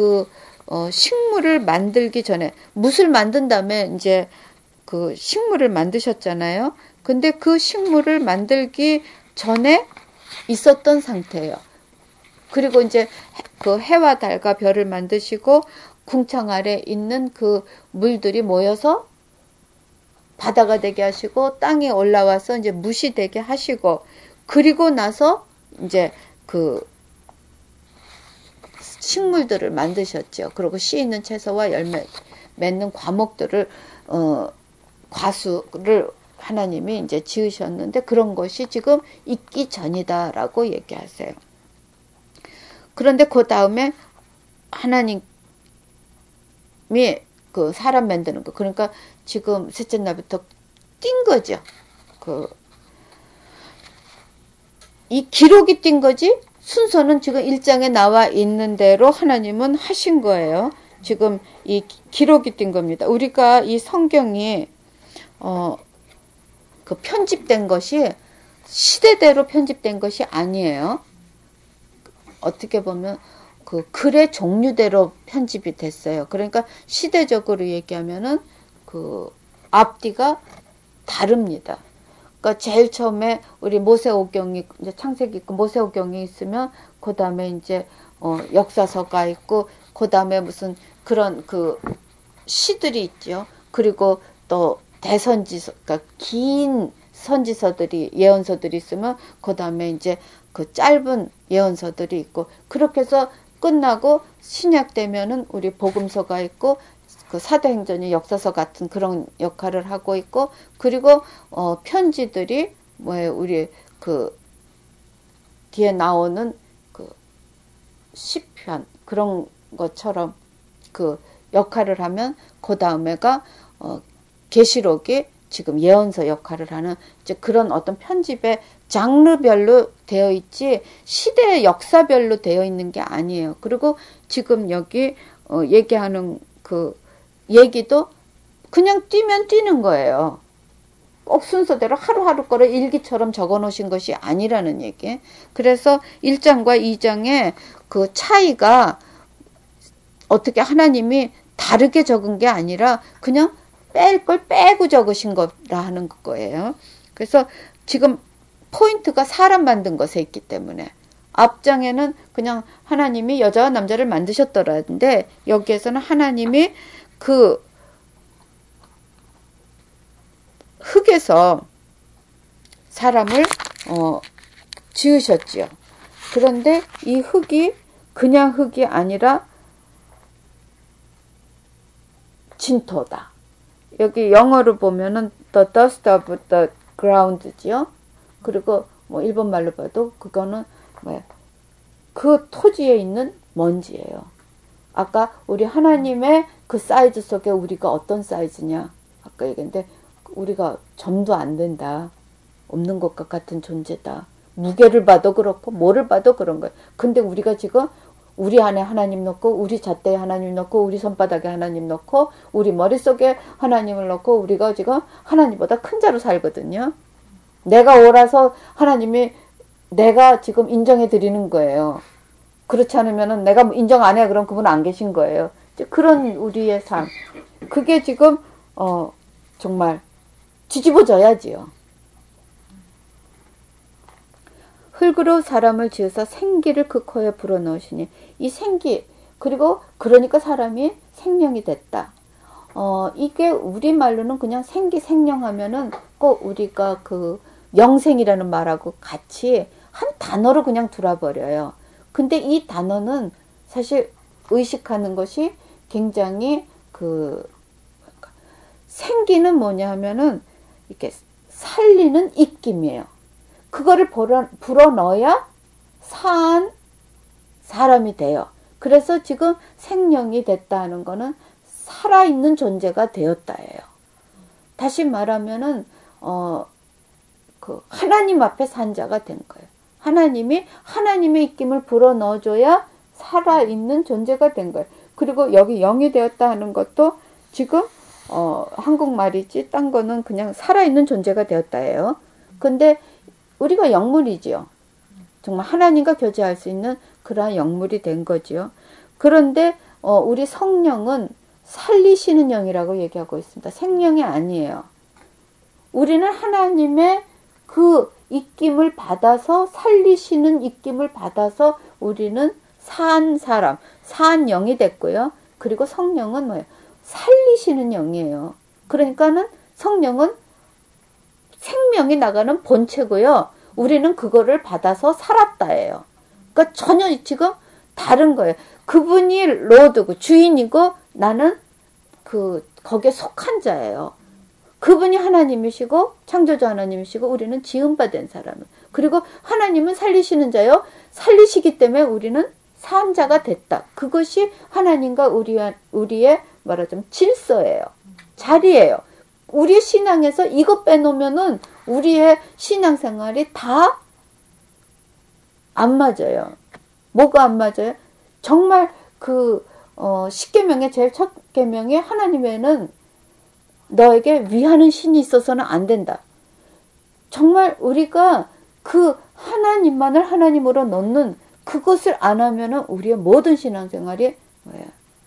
식물을 만들기 전에 뭇을 만든 다음에 이제 그 식물을 만드셨잖아요. 근데 그 식물을 만들기 전에 있었던 상태예요. 그리고 이제 그 해와 달과 별을 만드시고 궁창 아래 있는 그 물들이 모여서 바다가 되게 하시고 땅에 올라와서 이제 뭇이 되게 하시고 그리고 나서 이제 그 식물들을 만드셨죠. 그리고 씨 있는 채소와 열매 맺는 과목들을 과수를 하나님이 이제 지으셨는데 그런 것이 지금 있기 전이다라고 얘기하세요. 그런데 그 다음에 하나님이 그 사람 만드는 거, 그러니까 지금 셋째 날부터 뛴 거죠. 이 기록이 뛴 거지 순서는 지금 1장에 나와 있는 대로 하나님은 하신 거예요. 지금 이 기록이 뛴 겁니다. 우리가 이 성경이 그 편집된 것이 시대대로 편집된 것이 아니에요. 어떻게 보면 그 글의 종류대로 편집이 됐어요. 그러니까 시대적으로 얘기하면은 그 앞뒤가 다릅니다. 그러니까 제일 처음에 우리 모세오경이 이제 창세기 있고 모세오경이 있으면 그 다음에 이제 역사서가 있고 그 다음에 무슨 그런 그 시들이 있죠. 그리고 또 대선지서, 그러니까 긴 선지서들이 예언서들이 있으면 그 다음에 이제 그 짧은 예언서들이 있고 그렇게 해서 끝나고 신약 되면은 우리 복음서가 있고 그 사도행전이 역사서 같은 그런 역할을 하고 있고 그리고 편지들이 뭐예요 우리 그 뒤에 나오는 그 시편 그런 것처럼 그 역할을 하면 그 다음에가 계시록이 지금 예언서 역할을 하는 이제 그런 어떤 편집의 장르별로 되어 있지 시대의 역사별로 되어 있는 게 아니에요. 그리고 지금 여기 얘기하는 그 얘기도 그냥 뛰면 뛰는 거예요. 꼭 순서대로 하루하루 거를 일기처럼 적어 놓으신 것이 아니라는 얘기. 그래서 1장과 2장의 그 차이가 어떻게 하나님이 다르게 적은 게 아니라 그냥 뺄 걸 빼고 적으신 거라 하는 거예요. 그래서 지금 포인트가 사람 만든 것에 있기 때문에 앞장에는 그냥 하나님이 여자와 남자를 만드셨더라는데 여기에서는 하나님이 그 흙에서 사람을 지으셨지요. 그런데 이 흙이 그냥 흙이 아니라 진토다. 여기 영어로 보면은 the dust of the ground지요. 그리고 뭐 일본말로 봐도 그거는 뭐야? 그 토지에 있는 먼지예요. 아까 우리 하나님의 그 사이즈 속에 우리가 어떤 사이즈냐 아까 얘기했는데 우리가 점도 안 된다. 없는 것과 같은 존재다. 무게를 봐도 그렇고 뭐를 봐도 그런 거예요. 근데 우리가 지금 우리 안에 하나님 넣고 우리 잣대에 하나님 넣고 우리 손바닥에 하나님 넣고 우리 머릿속에 하나님을 넣고 우리가 지금 하나님보다 큰 자로 살거든요. 내가 옳아서 하나님이 내가 지금 인정해 드리는 거예요. 그렇지 않으면은 내가 인정 안 해. 그럼 그분 안 계신 거예요. 그런 우리의 삶. 그게 지금 정말 뒤집어져야지요. 흙으로 사람을 지어서 생기를 그 코에 불어넣으시니 이 생기 그리고 그러니까 사람이 생명이 됐다. 이게 우리말로는 그냥 생기 생명하면은 꼭 우리가 그 영생이라는 말하고 같이 한 단어로 그냥 둘러버려요. 근데 이 단어는 사실 의식하는 것이 굉장히 생기는 뭐냐 하면은 이렇게 살리는 입김이에요. 그거를 불어넣어야 산 사람이 돼요. 그래서 지금 생명이 됐다 하는 거는 살아있는 존재가 되었다예요. 다시 말하면은 그 하나님 앞에 산 자가 된 거예요. 하나님이 하나님의 입김을 불어넣어줘야 살아있는 존재가 된 거예요. 그리고 여기 영이 되었다 하는 것도 지금 한국말이지 딴 거는 그냥 살아있는 존재가 되었다예요. 근데 우리가 영물이지요. 정말 하나님과 교제할 수 있는 그러한 영물이 된 거지요. 그런데 우리 성령은 살리시는 영이라고 얘기하고 있습니다. 생명이 아니에요. 우리는 하나님의 그 입김을 받아서 살리시는 입김을 받아서 우리는 산 사람, 산 영이 됐고요. 그리고 성령은 뭐예요? 살리시는 영이에요. 그러니까는 성령은 생명이 나가는 본체고요. 우리는 그거를 받아서 살았다예요. 그러니까 전혀 지금 다른 거예요. 그분이 로드고 주인이고 나는 거기에 속한 자예요. 그분이 하나님이시고 창조주 하나님이시고 우리는 지음받은 사람이에요. 그리고 하나님은 살리시는 자요. 살리시기 때문에 우리는 산 자가 됐다. 그것이 하나님과 우리의 말하자면 질서예요. 자리예요. 우리의 신앙에서 이것 빼놓으면은 우리의 신앙생활이 다 안 맞아요. 뭐가 안 맞아요? 정말 십계명의 제일 첫 계명이 하나님 외에는 너에게 위하는 신이 있어서는 안 된다. 정말 우리가 그 하나님만을 하나님으로 놓는 그것을 안 하면은 우리의 모든 신앙생활이 뭐예요?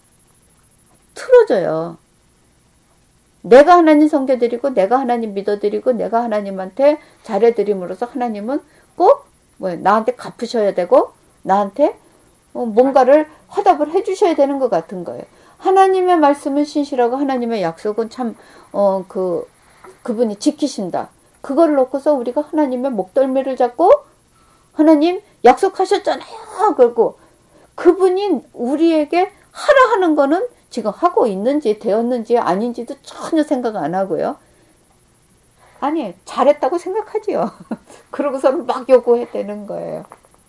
틀어져요. 내가 하나님 섬겨드리고 내가 하나님 믿어드리고 내가 하나님한테 잘해드림으로써 하나님은 꼭 나한테 갚으셔야 되고 나한테 뭔가를 화답을 해주셔야 되는 것 같은 거예요. 하나님의 말씀은 신실하고 하나님의 약속은 참 그분이 지키신다. 그걸 놓고서 우리가 하나님의 목덜미를 잡고 하나님 약속하셨잖아요. 그리고 그분이 우리에게 하라 하는 거는 지금 하고 있는지 되었는지 아닌지도 전혀 생각 안 하고요. 아니 잘했다고 생각하지요. 그러고서는 막 요구해야 되는 거예요.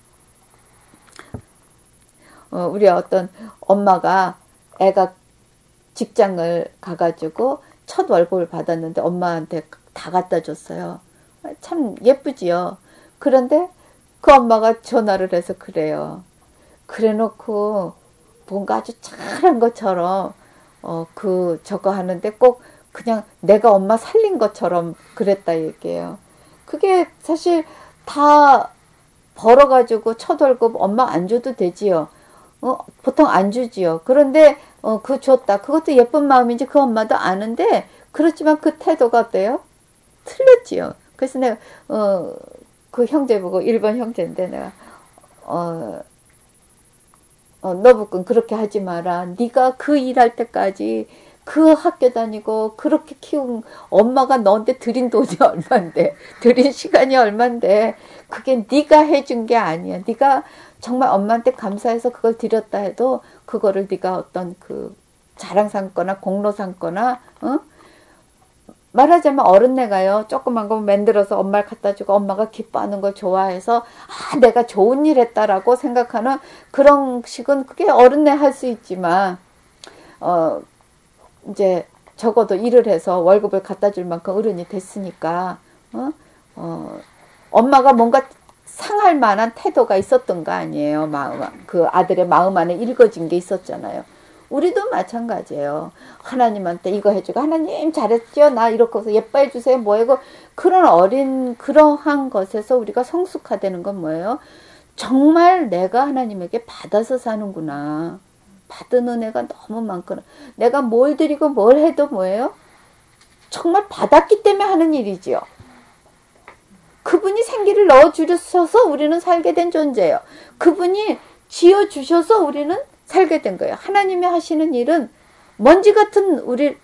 우리 어떤 엄마가 애가 직장을 가가지고 첫 월급을 받았는데 엄마한테 다 갖다 줬어요. 참 예쁘지요. 그런데 그 엄마가 전화를 해서 그래요. 그래 놓고 뭔가 아주 잘한 것처럼 저거 하는데 꼭 그냥 내가 엄마 살린 것처럼 그랬다 얘기해요. 그게 사실 다 벌어가지고 첫 월급 엄마 안 줘도 되지요. 보통 안 주지요. 그런데 그거 줬다. 그것도 예쁜 마음인지 그 엄마도 아는데 그렇지만 그 태도가 어때요? 틀렸지요. 그래서 내가 그 형제 보고 일본 형제인데 내가 너부꾼 그렇게 하지 마라. 네가 그 일할 때까지 그 학교 다니고 그렇게 키운 엄마가 너한테 들인 돈이 얼만데, 들인 시간이 얼만데, 그게 네가 해준 게 아니야. 네가 정말 엄마한테 감사해서 그걸 드렸다 해도 그거를 네가 어떤 그 자랑 삼거나 공로 삼거나, 말하자면 어른네가요, 조그만 거 만들어서 엄마를 갖다 주고 엄마가 기뻐하는 걸 좋아해서 내가 좋은 일 했다라고 생각하는 그런 식은 그게 어른네 할 수 있지만, 이제 적어도 일을 해서 월급을 갖다 줄 만큼 어른이 됐으니까 엄마가 뭔가 상할 만한 태도가 있었던 거 아니에요. 그 아들의 마음 안에 읽어진 게 있었잖아요. 우리도 마찬가지예요. 하나님한테 이거 해주고, 하나님 잘했죠? 나 이렇게 해서 예뻐해 주세요. 뭐이고, 그런 그러한 것에서 우리가 성숙화되는 건 뭐예요? 정말 내가 하나님에게 받아서 사는구나. 받은 은혜가 너무 많구나. 내가 뭘 드리고 뭘 해도 뭐예요? 정말 받았기 때문에 하는 일이지요. 그분이 생기를 넣어주셔서 우리는 살게 된 존재예요. 그분이 지어주셔서 우리는 살게 된 거예요. 하나님이 하시는 일은 먼지 같은 우리를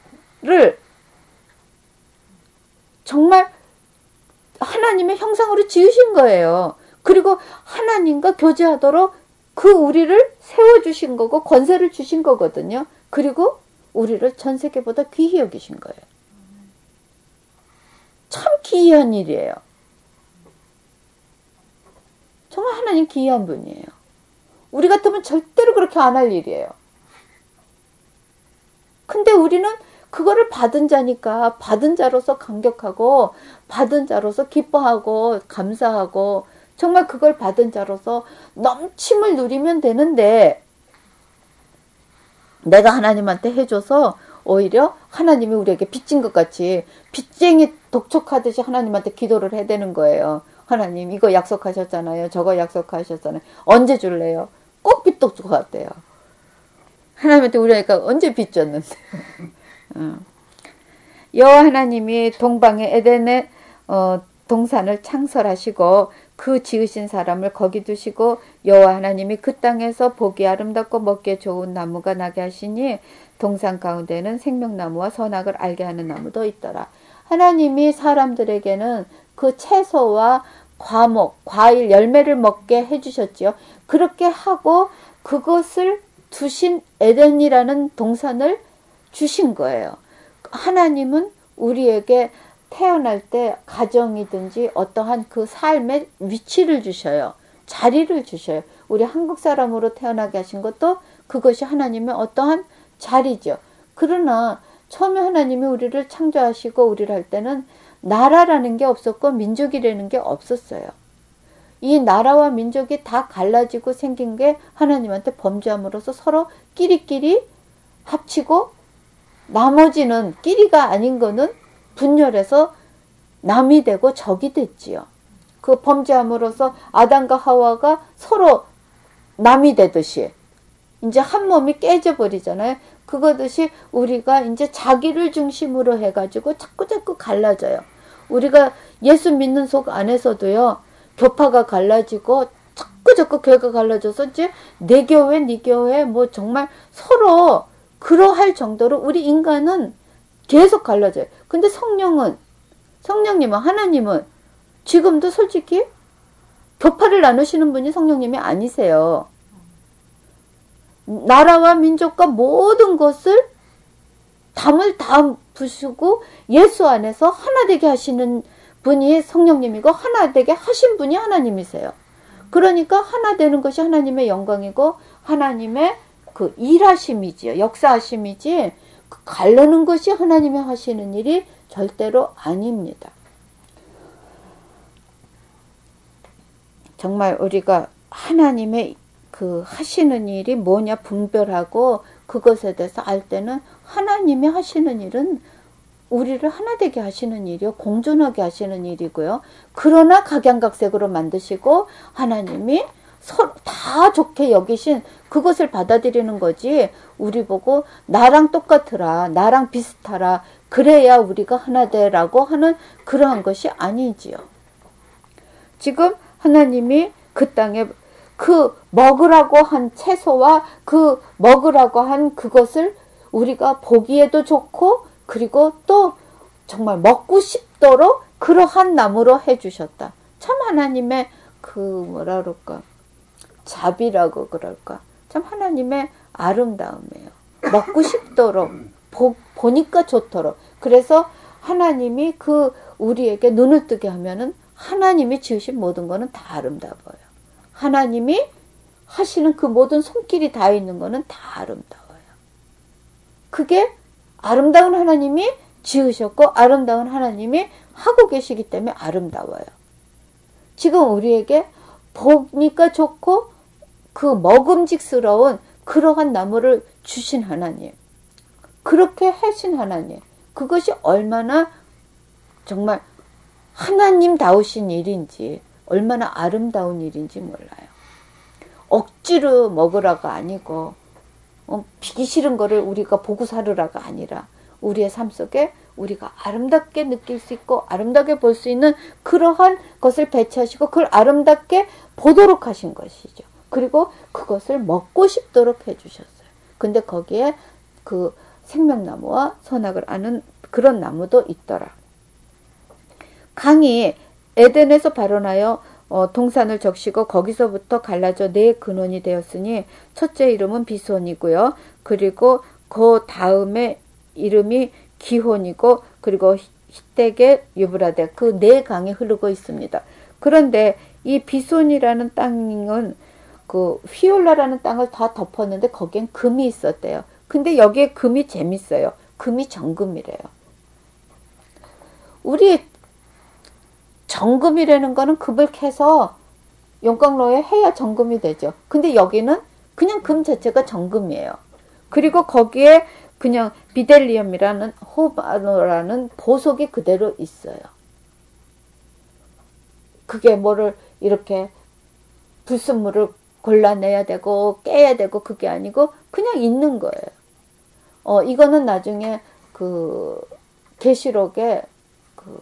정말 하나님의 형상으로 지으신 거예요. 그리고 하나님과 교제하도록 그 우리를 세워주신 거고 권세를 주신 거거든요. 그리고 우리를 전 세계보다 귀히 여기신 거예요. 참 기이한 일이에요. 정말 하나님 기이한 분이에요. 우리 같으면 절대로 그렇게 안 할 일이에요. 근데 우리는 그거를 받은 자니까 받은 자로서 감격하고 받은 자로서 기뻐하고 감사하고 정말 그걸 받은 자로서 넘침을 누리면 되는데, 내가 하나님한테 해줘서 오히려 하나님이 우리에게 빚진 것 같이 빚쟁이 독촉하듯이 하나님한테 기도를 해야 되는 거예요. 하나님 이거 약속하셨잖아요. 저거 약속하셨잖아요. 언제 줄래요? 꼭 빚독촉 같대요. 하나님한테 우리가 언제 빚졌는데. 여호와 하나님이 동방의 에덴의 동산을 창설하시고 그 지으신 사람을 거기 두시고, 여호와 하나님이 그 땅에서 보기 아름답고 먹기에 좋은 나무가 나게 하시니 동산 가운데는 생명나무와 선악을 알게 하는 나무도 있더라. 하나님이 사람들에게는 그 채소와 과목, 과일, 열매를 먹게 해주셨지요. 그렇게 하고 그것을 두신 에덴이라는 동산을 주신 거예요. 하나님은 우리에게 태어날 때 가정이든지 어떠한 그 삶의 위치를 주셔요. 자리를 주셔요. 우리 한국 사람으로 태어나게 하신 것도 그것이 하나님의 어떠한 자리죠. 그러나 처음에 하나님이 우리를 창조하시고 우리를 할 때는 나라라는 게 없었고 민족이라는 게 없었어요. 이 나라와 민족이 다 갈라지고 생긴 게 하나님한테 범죄함으로써 서로 끼리끼리 합치고, 나머지는 끼리가 아닌 거는 분열해서 남이 되고 적이 됐지요. 그 범죄함으로써 아담과 하와가 서로 남이 되듯이 이제 한 몸이 깨져버리잖아요. 그거듯이 우리가 이제 자기를 중심으로 해가지고 자꾸 갈라져요. 우리가 예수 믿는 속 안에서도요, 교파가 갈라지고 자꾸 교회가 갈라져서 이제 내 교회, 네 교회 뭐 정말 서로 그러할 정도로 우리 인간은 계속 갈라져요. 근데 성령님은 하나님은 지금도 솔직히 교파를 나누시는 분이 성령님이 아니세요. 나라와 민족과 모든 것을 담을 다 부수고 예수 안에서 하나 되게 하시는 분이 성령님이고 하나 되게 하신 분이 하나님이세요. 그러니까 하나 되는 것이 하나님의 영광이고 하나님의 그 일하심이지요. 역사하심이지, 그 가르는 것이 하나님이 하시는 일이 절대로 아닙니다. 정말 우리가 하나님의 그 하시는 일이 뭐냐 분별하고 그것에 대해서 알 때는 하나님이 하시는 일은 우리를 하나 되게 하시는 일이요, 공존하게 하시는 일이고요. 그러나 각양각색으로 만드시고 하나님이 서로 다 좋게 여기신 그것을 받아들이는 거지, 우리 보고 나랑 똑같으라, 나랑 비슷하라, 그래야 우리가 하나 되라고 하는 그러한 것이 아니지요. 지금 하나님이 그 땅에 그 먹으라고 한 채소와 그 먹으라고 한 그것을 우리가 보기에도 좋고 그리고 또 정말 먹고 싶도록 그러한 나무로 해주셨다. 참 하나님의 그 뭐라 그럴까, 자비라고 그럴까, 참 하나님의 아름다움이에요. 먹고 싶도록, 보니까 좋도록. 그래서 하나님이 그 우리에게 눈을 뜨게 하면은 하나님이 지으신 모든 거는 다 아름다워요. 하나님이 하시는 그 모든 손길이 다 있는 거는 다 아름다워요. 그게 아름다운 하나님이 지으셨고 아름다운 하나님이 하고 계시기 때문에 아름다워요. 지금 우리에게 보니까 좋고 그 먹음직스러운 그러한 나무를 주신 하나님, 그렇게 하신 하나님, 그것이 얼마나 정말 하나님다우신 일인지, 얼마나 아름다운 일인지 몰라요. 억지로 먹으라가 아니고 비기 싫은 거를 우리가 보고 살으라가 아니라 우리의 삶 속에 우리가 아름답게 느낄 수 있고 아름답게 볼 수 있는 그러한 것을 배치하시고 그걸 아름답게 보도록 하신 것이죠. 그리고 그것을 먹고 싶도록 해주셨어요. 근데 거기에 그 생명나무와 선악을 아는 그런 나무도 있더라. 강이 에덴에서 발원하여 동산을 적시고 거기서부터 갈라져 네 근원이 되었으니 첫째 이름은 비손이고요. 그리고 그 다음에 이름이 기혼이고 그리고 히뗍의 유브라데, 그 네 강이 흐르고 있습니다. 그런데 이 비손이라는 땅은 그 휘올라라는 땅을 다 덮었는데 거기엔 금이 있었대요. 근데 여기에 금이 재밌어요. 금이 정금이래요. 우리 정금이라는 거는 금을 캐서 용광로에 해야 정금이 되죠. 근데 여기는 그냥 금 자체가 정금이에요. 그리고 거기에 그냥 비델리엄이라는 호바노라는 보석이 그대로 있어요. 그게 뭐를 이렇게 불순물을 골라내야 되고 깨야 되고 그게 아니고 그냥 있는 거예요. 이거는 나중에 그 계시록에 그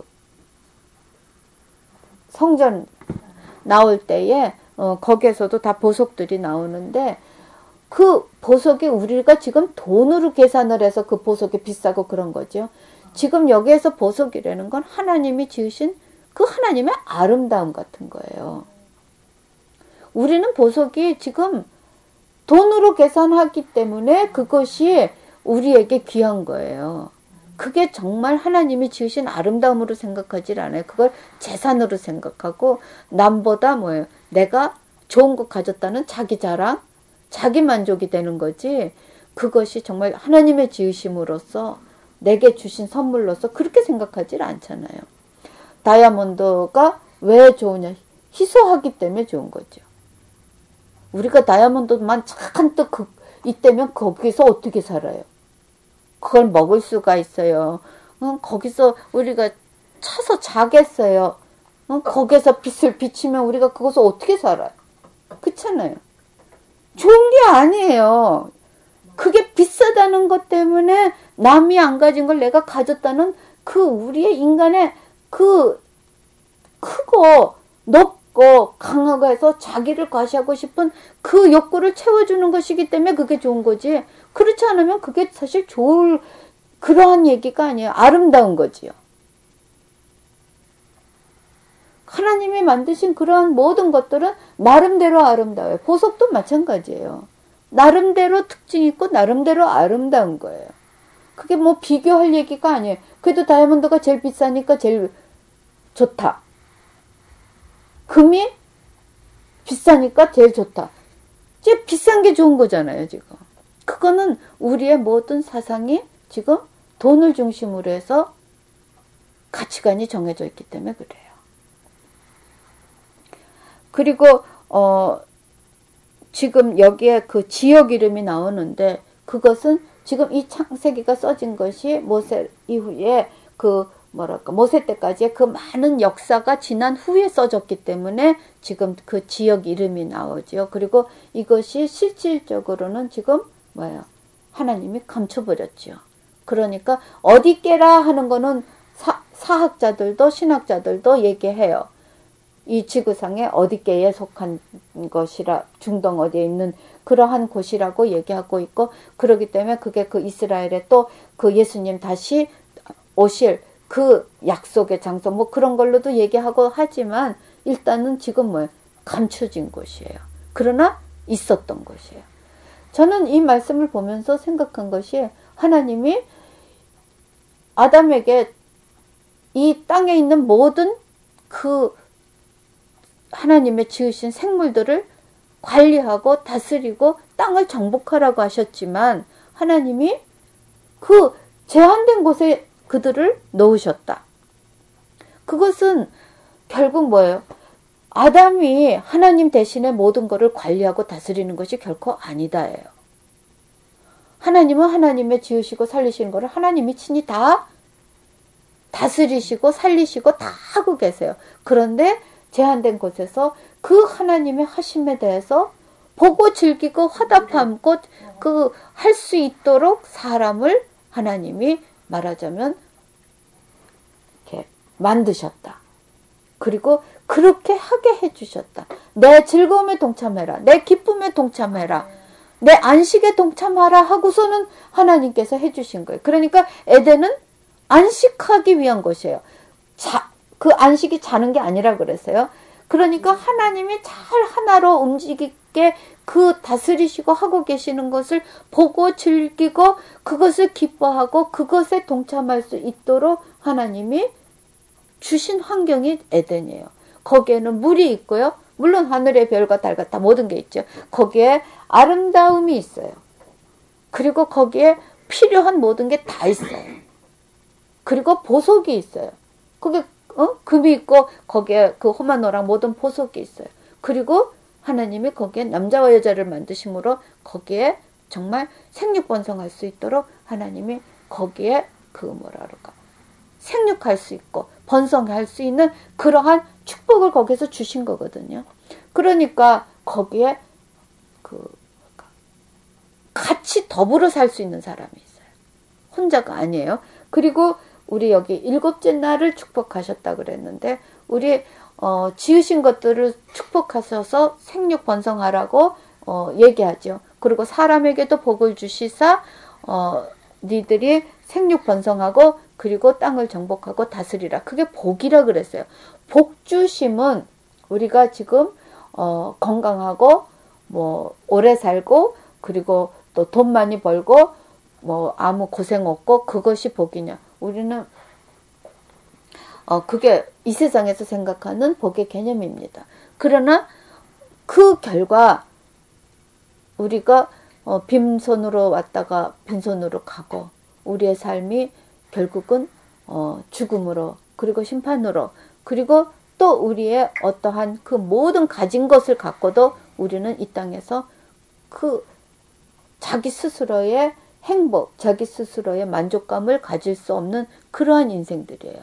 성전 나올 때에 거기에서도 다 보석들이 나오는데 그 보석이 우리가 지금 돈으로 계산을 해서 그 보석이 비싸고 그런 거죠. 지금 여기에서 보석이라는 건 하나님이 지으신 그 하나님의 아름다움 같은 거예요. 우리는 보석이 지금 돈으로 계산하기 때문에 그것이 우리에게 귀한 거예요. 그게 정말 하나님이 지으신 아름다움으로 생각하지 않아요. 그걸 재산으로 생각하고 남보다 뭐예요? 내가 좋은 거 가졌다는 자기 자랑, 자기 만족이 되는 거지. 그것이 정말 하나님의 지으심으로서 내게 주신 선물로서 그렇게 생각하지 않잖아요. 다이아몬드가 왜 좋으냐? 희소하기 때문에 좋은 거죠. 우리가 다이아몬드만 잔뜩 있다면 거기서 어떻게 살아요? 그걸 먹을 수가 있어요. 거기서 우리가 차서 자겠어요. 거기서 빛을 비치면 우리가 그것을 어떻게 살아요? 그렇잖아요. 좋은 게 아니에요. 그게 비싸다는 것 때문에 남이 안 가진 걸 내가 가졌다는 그 우리의 인간의 그 크고 높고 강하고 해서 자기를 과시하고 싶은 그 욕구를 채워주는 것이기 때문에 그게 좋은 거지. 그렇지 않으면 그게 사실 좋을 그러한 얘기가 아니에요. 아름다운 거지요. 하나님이 만드신 그러한 모든 것들은 나름대로 아름다워요. 보석도 마찬가지예요. 나름대로 특징이 있고 나름대로 아름다운 거예요. 그게 뭐 비교할 얘기가 아니에요. 그래도 다이아몬드가 제일 비싸니까 제일 좋다. 금이 비싸니까 제일 좋다. 이제 비싼 게 좋은 거잖아요, 지금. 그거는 우리의 모든 사상이 지금 돈을 중심으로 해서 가치관이 정해져 있기 때문에 그래요. 그리고 지금 여기에 그 지역 이름이 나오는데 그것은 지금 이 창세기가 써진 것이 모세 이후에 그 뭐랄까 모세 때까지의 그 많은 역사가 지난 후에 써졌기 때문에 지금 그 지역 이름이 나오죠. 그리고 이것이 실질적으로는 지금 뭐예요? 하나님이 감춰버렸죠. 그러니까 어디 깨라 하는 거는 사학자들도 신학자들도 얘기해요. 이 지구상의 어디께에 속한 것이라, 중동 어디에 있는 그러한 곳이라고 얘기하고 있고, 그러기 때문에 그게 그 이스라엘에 또 그 예수님 다시 오실 그 약속의 장소 뭐 그런 걸로도 얘기하고 하지만, 일단은 지금 뭐예요? 감춰진 곳이에요. 그러나 있었던 곳이에요. 저는 이 말씀을 보면서 생각한 것이, 하나님이 아담에게 이 땅에 있는 모든 그 하나님의 지으신 생물들을 관리하고 다스리고 땅을 정복하라고 하셨지만, 하나님이 그 제한된 곳에 그들을 놓으셨다. 그것은 결국 뭐예요? 아담이 하나님 대신에 모든 것을 관리하고 다스리는 것이 결코 아니다예요. 하나님은 하나님의 지으시고 살리시는 것을 하나님이 친히 다 다스리시고 살리시고 다 하고 계세요. 그런데 제한된 곳에서 그 하나님의 하심에 대해서 보고 즐기고 화답하고 그 할 수 있도록 사람을 하나님이 말하자면 이렇게 만드셨다. 그리고 그렇게 하게 해주셨다. 내 즐거움에 동참해라. 내 기쁨에 동참해라. 내 안식에 동참하라 하고서는 하나님께서 해주신 거예요. 그러니까 에덴은 안식하기 위한 것이에요. 그 안식이 자는 게 아니라 그랬어요. 그러니까 하나님이 잘 하나로 움직이게 그 다스리시고 하고 계시는 것을 보고 즐기고 그것을 기뻐하고 그것에 동참할 수 있도록 하나님이 주신 환경이 에덴이에요. 거기에는 물이 있고요. 물론 하늘의 별과 달 같은 모든 게 있죠. 거기에 아름다움이 있어요. 그리고 거기에 필요한 모든 게 다 있어요. 그리고 보석이 있어요. 거기에 금이 있고 거기에 그 호마노랑 모든 보석이 있어요. 그리고 하나님이 거기에 남자와 여자를 만드심으로 거기에 정말 생육번성할 수 있도록 하나님이 거기에 그 생육할 수 있고 번성할 수 있는 그러한 축복을 거기서 주신 거거든요. 그러니까 거기에 같이 더불어 살 수 있는 사람이 있어요. 혼자가 아니에요. 그리고 우리 여기 7째 날을 축복하셨다 그랬는데, 우리 지으신 것들을 축복하셔서 생육 번성하라고 얘기하죠. 그리고 사람에게도 복을 주시사 니들이 생육 번성하고 그리고 땅을 정복하고 다스리라. 그게 복이라 그랬어요. 복 주심은 우리가 지금 건강하고 뭐 오래 살고 그리고 또 돈 많이 벌고 뭐 아무 고생 없고 그것이 복이냐? 우리는 그게 이 세상에서 생각하는 복의 개념입니다. 그러나 그 결과 우리가 빈손으로 왔다가 빈손으로 가고 우리의 삶이 결국은 죽음으로 그리고 심판으로 그리고 또 우리의 어떠한 그 모든 가진 것을 갖고도 우리는 이 땅에서 그 자기 스스로의 행복, 자기 스스로의 만족감을 가질 수 없는 그러한 인생들이에요.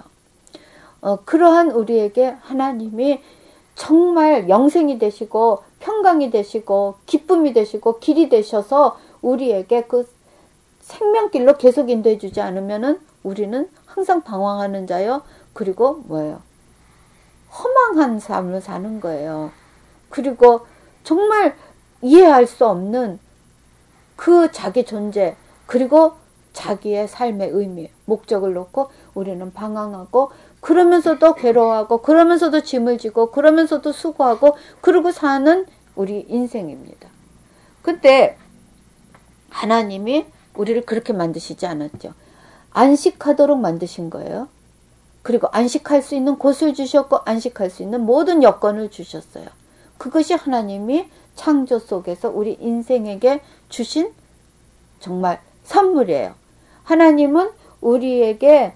그러한 우리에게 하나님이 정말 영생이 되시고 평강이 되시고 기쁨이 되시고 길이 되셔서 우리에게 그 생명길로 계속 인도해 주지 않으면은 우리는 항상 방황하는 자요. 그리고 뭐예요? 허망한 삶을 사는 거예요. 그리고 정말 이해할 수 없는 그 자기 존재 그리고 자기의 삶의 의미, 목적을 놓고 우리는 방황하고 그러면서도 괴로워하고 그러면서도 짐을 지고 그러면서도 수고하고 그러고 사는 우리 인생입니다. 근데 하나님이 우리를 그렇게 만드시지 않았죠. 안식하도록 만드신 거예요. 그리고 안식할 수 있는 곳을 주셨고 안식할 수 있는 모든 여건을 주셨어요. 그것이 하나님이 창조 속에서 우리 인생에게 주신 정말 선물이에요. 하나님은 우리에게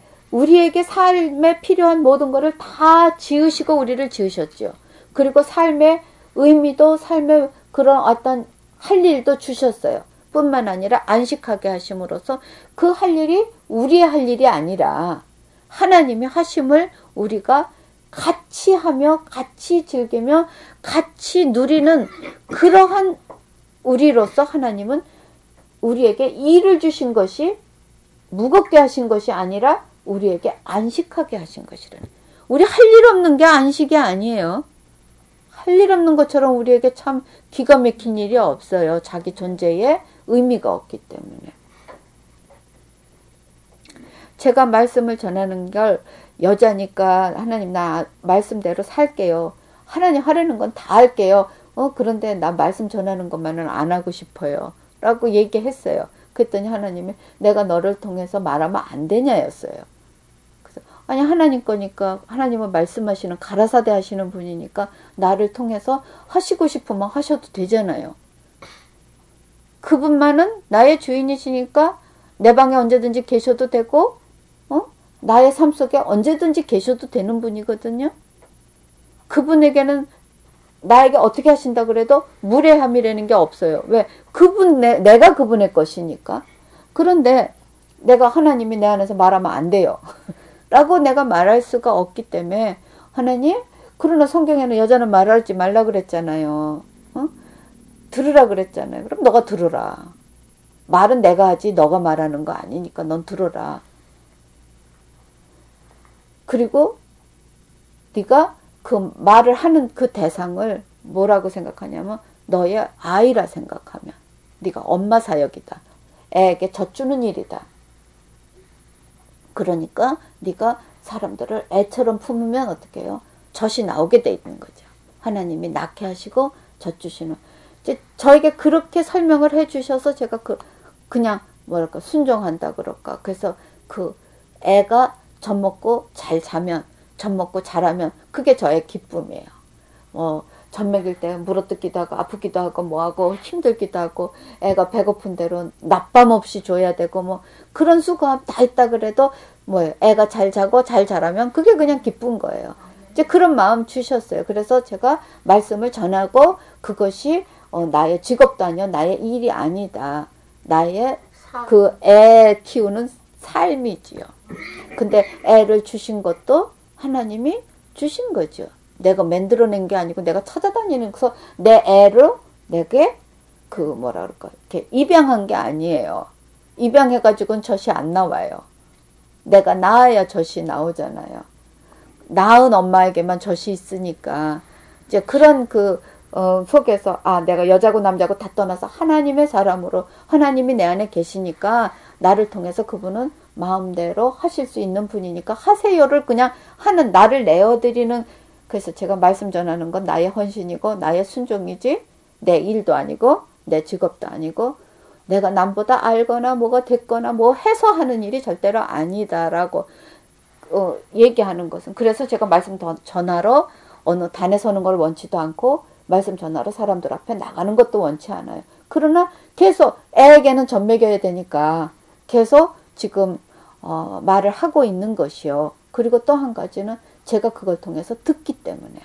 삶에 필요한 모든 것을 다 지으시고 우리를 지으셨죠. 그리고 삶의 의미도 삶의 그런 어떤 할 일도 주셨어요. 뿐만 아니라 안식하게 하심으로써 그 할 일이 우리의 할 일이 아니라 하나님이 하심을 우리가 같이 하며 같이 즐기며 같이 누리는 그러한 우리로서 하나님은 우리에게 일을 주신 것이 무겁게 하신 것이 아니라 우리에게 안식하게 하신 것이라는. 우리 할 일 없는 게 안식이 아니에요. 할 일 없는 것처럼 우리에게 참 기가 막힌 일이 없어요. 자기 존재에 의미가 없기 때문에. 제가 말씀을 전하는 걸 여자니까 하나님 나 말씀대로 살게요. 하나님 하려는 건 다 할게요. 그런데 나 말씀 전하는 것만은 안 하고 싶어요. 라고 얘기했어요. 그랬더니 하나님이 내가 너를 통해서 말하면 안 되냐였어요. 그래서 아니 하나님 거니까 하나님은 말씀하시는 가라사대 하시는 분이니까 나를 통해서 하시고 싶으면 하셔도 되잖아요. 그분만은 나의 주인이시니까 내 방에 언제든지 계셔도 되고 나의 삶 속에 언제든지 계셔도 되는 분이거든요. 그분에게는 나에게 어떻게 하신다 그래도 무례함이라는 게 없어요. 왜? 내가 그분의 것이니까. 그런데 내가 하나님이 내 안에서 말하면 안 돼요. 라고 내가 말할 수가 없기 때문에 하나님, 그러나 성경에는 여자는 말하지 말라 그랬잖아요. 들으라 그랬잖아요. 그럼 너가 들으라. 말은 내가 하지 너가 말하는 거 아니니까 넌 들으라. 그리고 네가 그 말을 하는 그 대상을 뭐라고 생각하냐면 너의 아이라 생각하면 네가 엄마 사역이다. 애에게 젖주는 일이다. 그러니까 네가 사람들을 애처럼 품으면 어떻게 해요? 젖이 나오게 돼 있는 거죠. 하나님이 낳게 하시고 젖 주시는. 이제 저에게 그렇게 설명을 해 주셔서 제가 그냥 뭐랄까 순종한다 그럴까. 그래서 그 애가 젖 먹고 잘 자면 젖 먹고 자라면 그게 저의 기쁨이에요. 젖 먹일 때 물어뜯기도 하고 아프기도 하고 뭐하고 힘들기도 하고 애가 배고픈 대로 낮밤 없이 줘야 되고 뭐 그런 수고함 다 있다 그래도 뭐예요. 애가 잘 자고 잘 자라면 그게 그냥 기쁜 거예요. 이제 그런 마음 주셨어요. 그래서 제가 말씀을 전하고 그것이 나의 직업도 아니요 나의 일이 아니다. 나의 그 애 키우는 삶이지요. 근데 애를 주신 것도 하나님이 주신 거죠. 내가 만들어낸 게 아니고 내가 찾아다니는 그래서 내 애로 내게 그 뭐라 그럴까 이렇게 입양한 게 아니에요. 입양해가지고는 젖이 안 나와요. 내가 낳아야 젖이 나오잖아요. 낳은 엄마에게만 젖이 있으니까 이제 그런 속에서 내가 여자고 남자고 다 떠나서 하나님의 사람으로 하나님이 내 안에 계시니까 나를 통해서 그분은 마음대로 하실 수 있는 분이니까 하세요를 그냥 하는 나를 내어드리는. 그래서 제가 말씀 전하는 건 나의 헌신이고 나의 순종이지 내 일도 아니고 내 직업도 아니고 내가 남보다 알거나 뭐가 됐거나 뭐 해서 하는 일이 절대로 아니다라고 얘기하는 것은. 그래서 제가 말씀 전하러 어느 단에 서는 걸 원치도 않고 말씀 전하러 사람들 앞에 나가는 것도 원치 않아요. 그러나 계속 애에게는 젖 먹여야 되니까 계속 지금 말을 하고 있는 것이요. 그리고 또 한 가지는 제가 그걸 통해서 듣기 때문에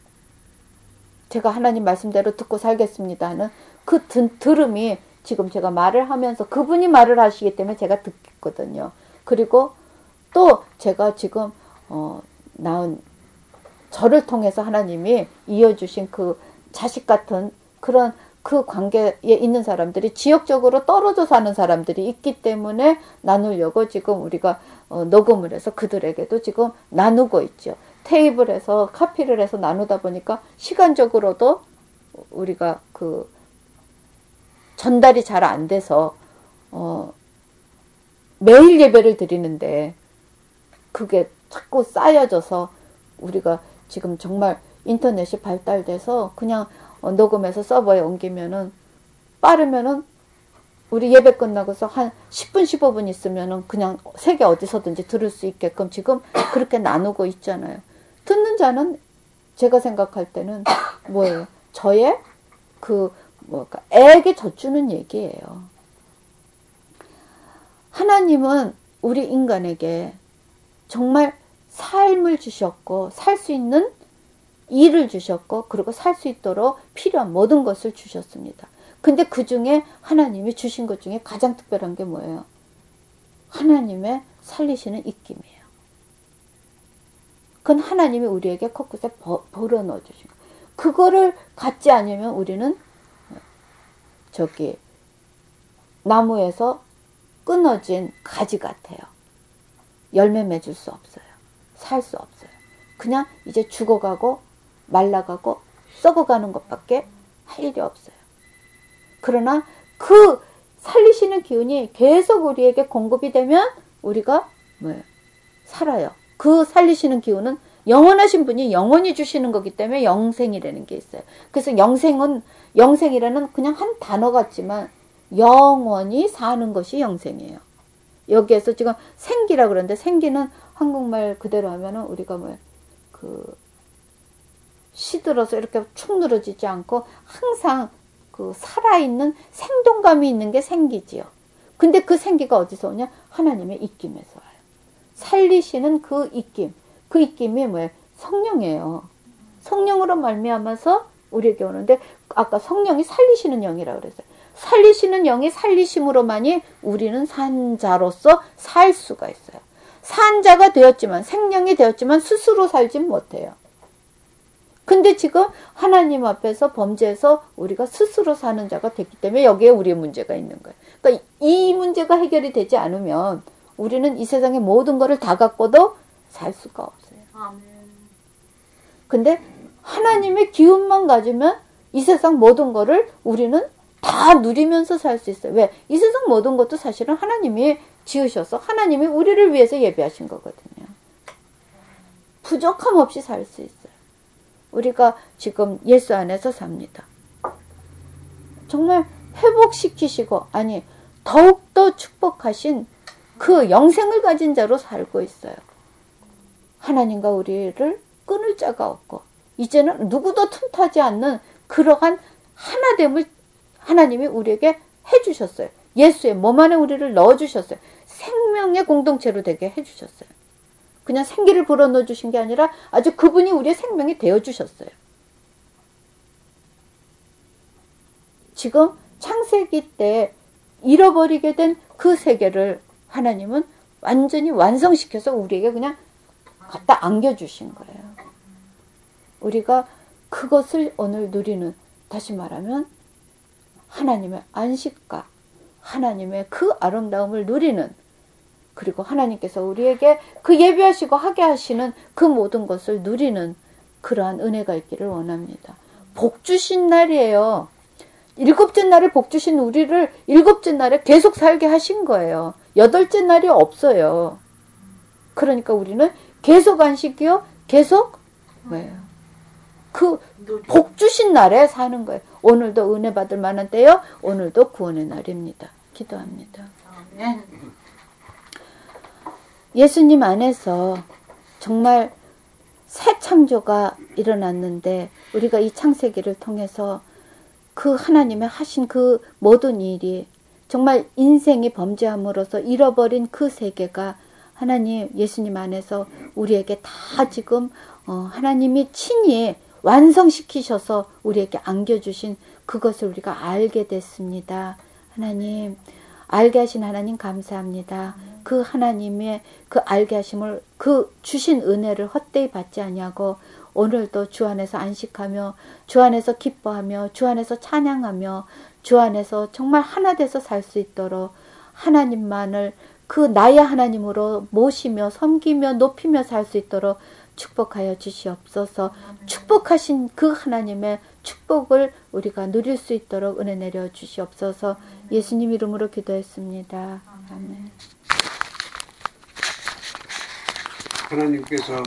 제가 하나님 말씀대로 듣고 살겠습니다 하는 그 들음이 지금 제가 말을 하면서 그분이 말을 하시기 때문에 제가 듣거든요. 그리고 또 제가 지금 낳은 저를 통해서 하나님이 이어주신 그 자식 같은 그런 그 관계에 있는 사람들이 지역적으로 떨어져 사는 사람들이 있기 때문에 나누려고 지금 우리가 녹음을 해서 그들에게도 지금 나누고 있죠. 테이블에서 카피를 해서 나누다 보니까 시간적으로도 우리가 그 전달이 잘 안 돼서 매일 예배를 드리는데 그게 자꾸 쌓여져서 우리가 지금 정말 인터넷이 발달돼서 그냥 녹음해서 서버에 옮기면은 빠르면은 우리 예배 끝나고서 한 10분 15분 있으면은 그냥 세계 어디서든지 들을 수 있게끔 지금 그렇게 나누고 있잖아요. 듣는 자는 제가 생각할 때는 뭐예요? 저의 애에게 젖주는 얘기예요. 하나님은 우리 인간에게 정말 삶을 주셨고 살 수 있는 일을 주셨고 그리고 살 수 있도록 필요한 모든 것을 주셨습니다. 근데 그 중에 하나님이 주신 것 중에 가장 특별한 게 뭐예요? 하나님의 살리시는 입김이에요. 그건 하나님이 우리에게 코끝에 벌어 넣어 주신 거예요. 그거를 갖지 않으면 우리는 나무에서 끊어진 가지 같아요. 열매 맺을 수 없어요. 살 수 없어요. 그냥 이제 죽어가고 말라가고 썩어가는 것밖에 할 일이 없어요. 그러나 그 살리시는 기운이 계속 우리에게 공급이 되면 우리가 뭐예요? 살아요. 그 살리시는 기운은 영원하신 분이 영원히 주시는 거기 때문에 영생이라는 게 있어요. 그래서 영생이라는 그냥 한 단어 같지만 영원히 사는 것이 영생이에요. 여기에서 지금 생기라 그러는데 생기는 한국말 그대로 하면은 우리가 뭐예요? 시들어서 이렇게 축 늘어지지 않고 항상 살아있는 생동감이 있는 게 생기지요. 근데 그 생기가 어디서 오냐? 하나님의 입김에서 와요. 살리시는 그 입김이 뭐예요? 성령이에요. 성령으로 말미암아서 우리에게 오는데 아까 성령이 살리시는 영이라고 그랬어요. 살리시는 영이 살리심으로만이 우리는 산자로서 살 수가 있어요. 산자가 되었지만 생명이 되었지만 스스로 살진 못해요. 근데 지금 하나님 앞에서 범죄해서 우리가 스스로 사는 자가 됐기 때문에 여기에 우리의 문제가 있는 거예요. 그러니까 이 문제가 해결이 되지 않으면 우리는 이 세상의 모든 것을 다 갖고도 살 수가 없어요. 아멘. 근데 하나님의 기운만 가지면 이 세상 모든 것을 우리는 다 누리면서 살 수 있어요. 왜? 이 세상 모든 것도 사실은 하나님이 지으셔서 하나님이 우리를 위해서 예비하신 거거든요. 부족함 없이 살 수 있어요. 우리가 지금 예수 안에서 삽니다. 정말 회복시키시고 더욱더 축복하신 그 영생을 가진 자로 살고 있어요. 하나님과 우리를 끊을 자가 없고 이제는 누구도 틈타지 않는 그러한 하나됨을 하나님이 우리에게 해주셨어요. 예수의 몸 안에 우리를 넣어주셨어요. 생명의 공동체로 되게 해주셨어요. 그냥 생기를 불어넣어 주신 게 아니라 아주 그분이 우리의 생명이 되어주셨어요. 지금 창세기 때 잃어버리게 된 그 세계를 하나님은 완전히 완성시켜서 우리에게 그냥 갖다 안겨주신 거예요. 우리가 그것을 오늘 누리는, 다시 말하면 하나님의 안식과 하나님의 그 아름다움을 누리는, 그리고 하나님께서 우리에게 그 예비하시고 하게 하시는 그 모든 것을 누리는 그러한 은혜가 있기를 원합니다. 복 주신 날이에요. 일곱째 날에 복 주신 우리를 일곱째 날에 계속 살게 하신 거예요. 여덟째 날이 없어요. 그러니까 우리는 계속 안식이요, 계속 뭐예요? 그 복 주신 날에 사는 거예요. 오늘도 은혜 받을 만한 때요, 오늘도 구원의 날입니다. 기도합니다. 예수님 안에서 정말 새 창조가 일어났는데 우리가 이 창세기를 통해서 그 하나님의 하신 그 모든 일이 정말 인생이 범죄함으로써 잃어버린 그 세계가 하나님 예수님 안에서 우리에게 다 지금 하나님이 친히 완성시키셔서 우리에게 안겨주신 그것을 우리가 알게 됐습니다. 하나님, 알게 하신 하나님 감사합니다. 그 하나님의 그 알게 하심을, 그 주신 은혜를 헛되이 받지 아니하고 오늘도 주 안에서 안식하며 주 안에서 기뻐하며 주 안에서 찬양하며 주 안에서 정말 하나 돼서 살 수 있도록 하나님만을 그 나의 하나님으로 모시며 섬기며 높이며 살 수 있도록 축복하여 주시옵소서. 축복하신 그 하나님의 축복을 우리가 누릴 수 있도록 은혜 내려 주시옵소서. 예수님 이름으로 기도했습니다. 아멘.
하나님께서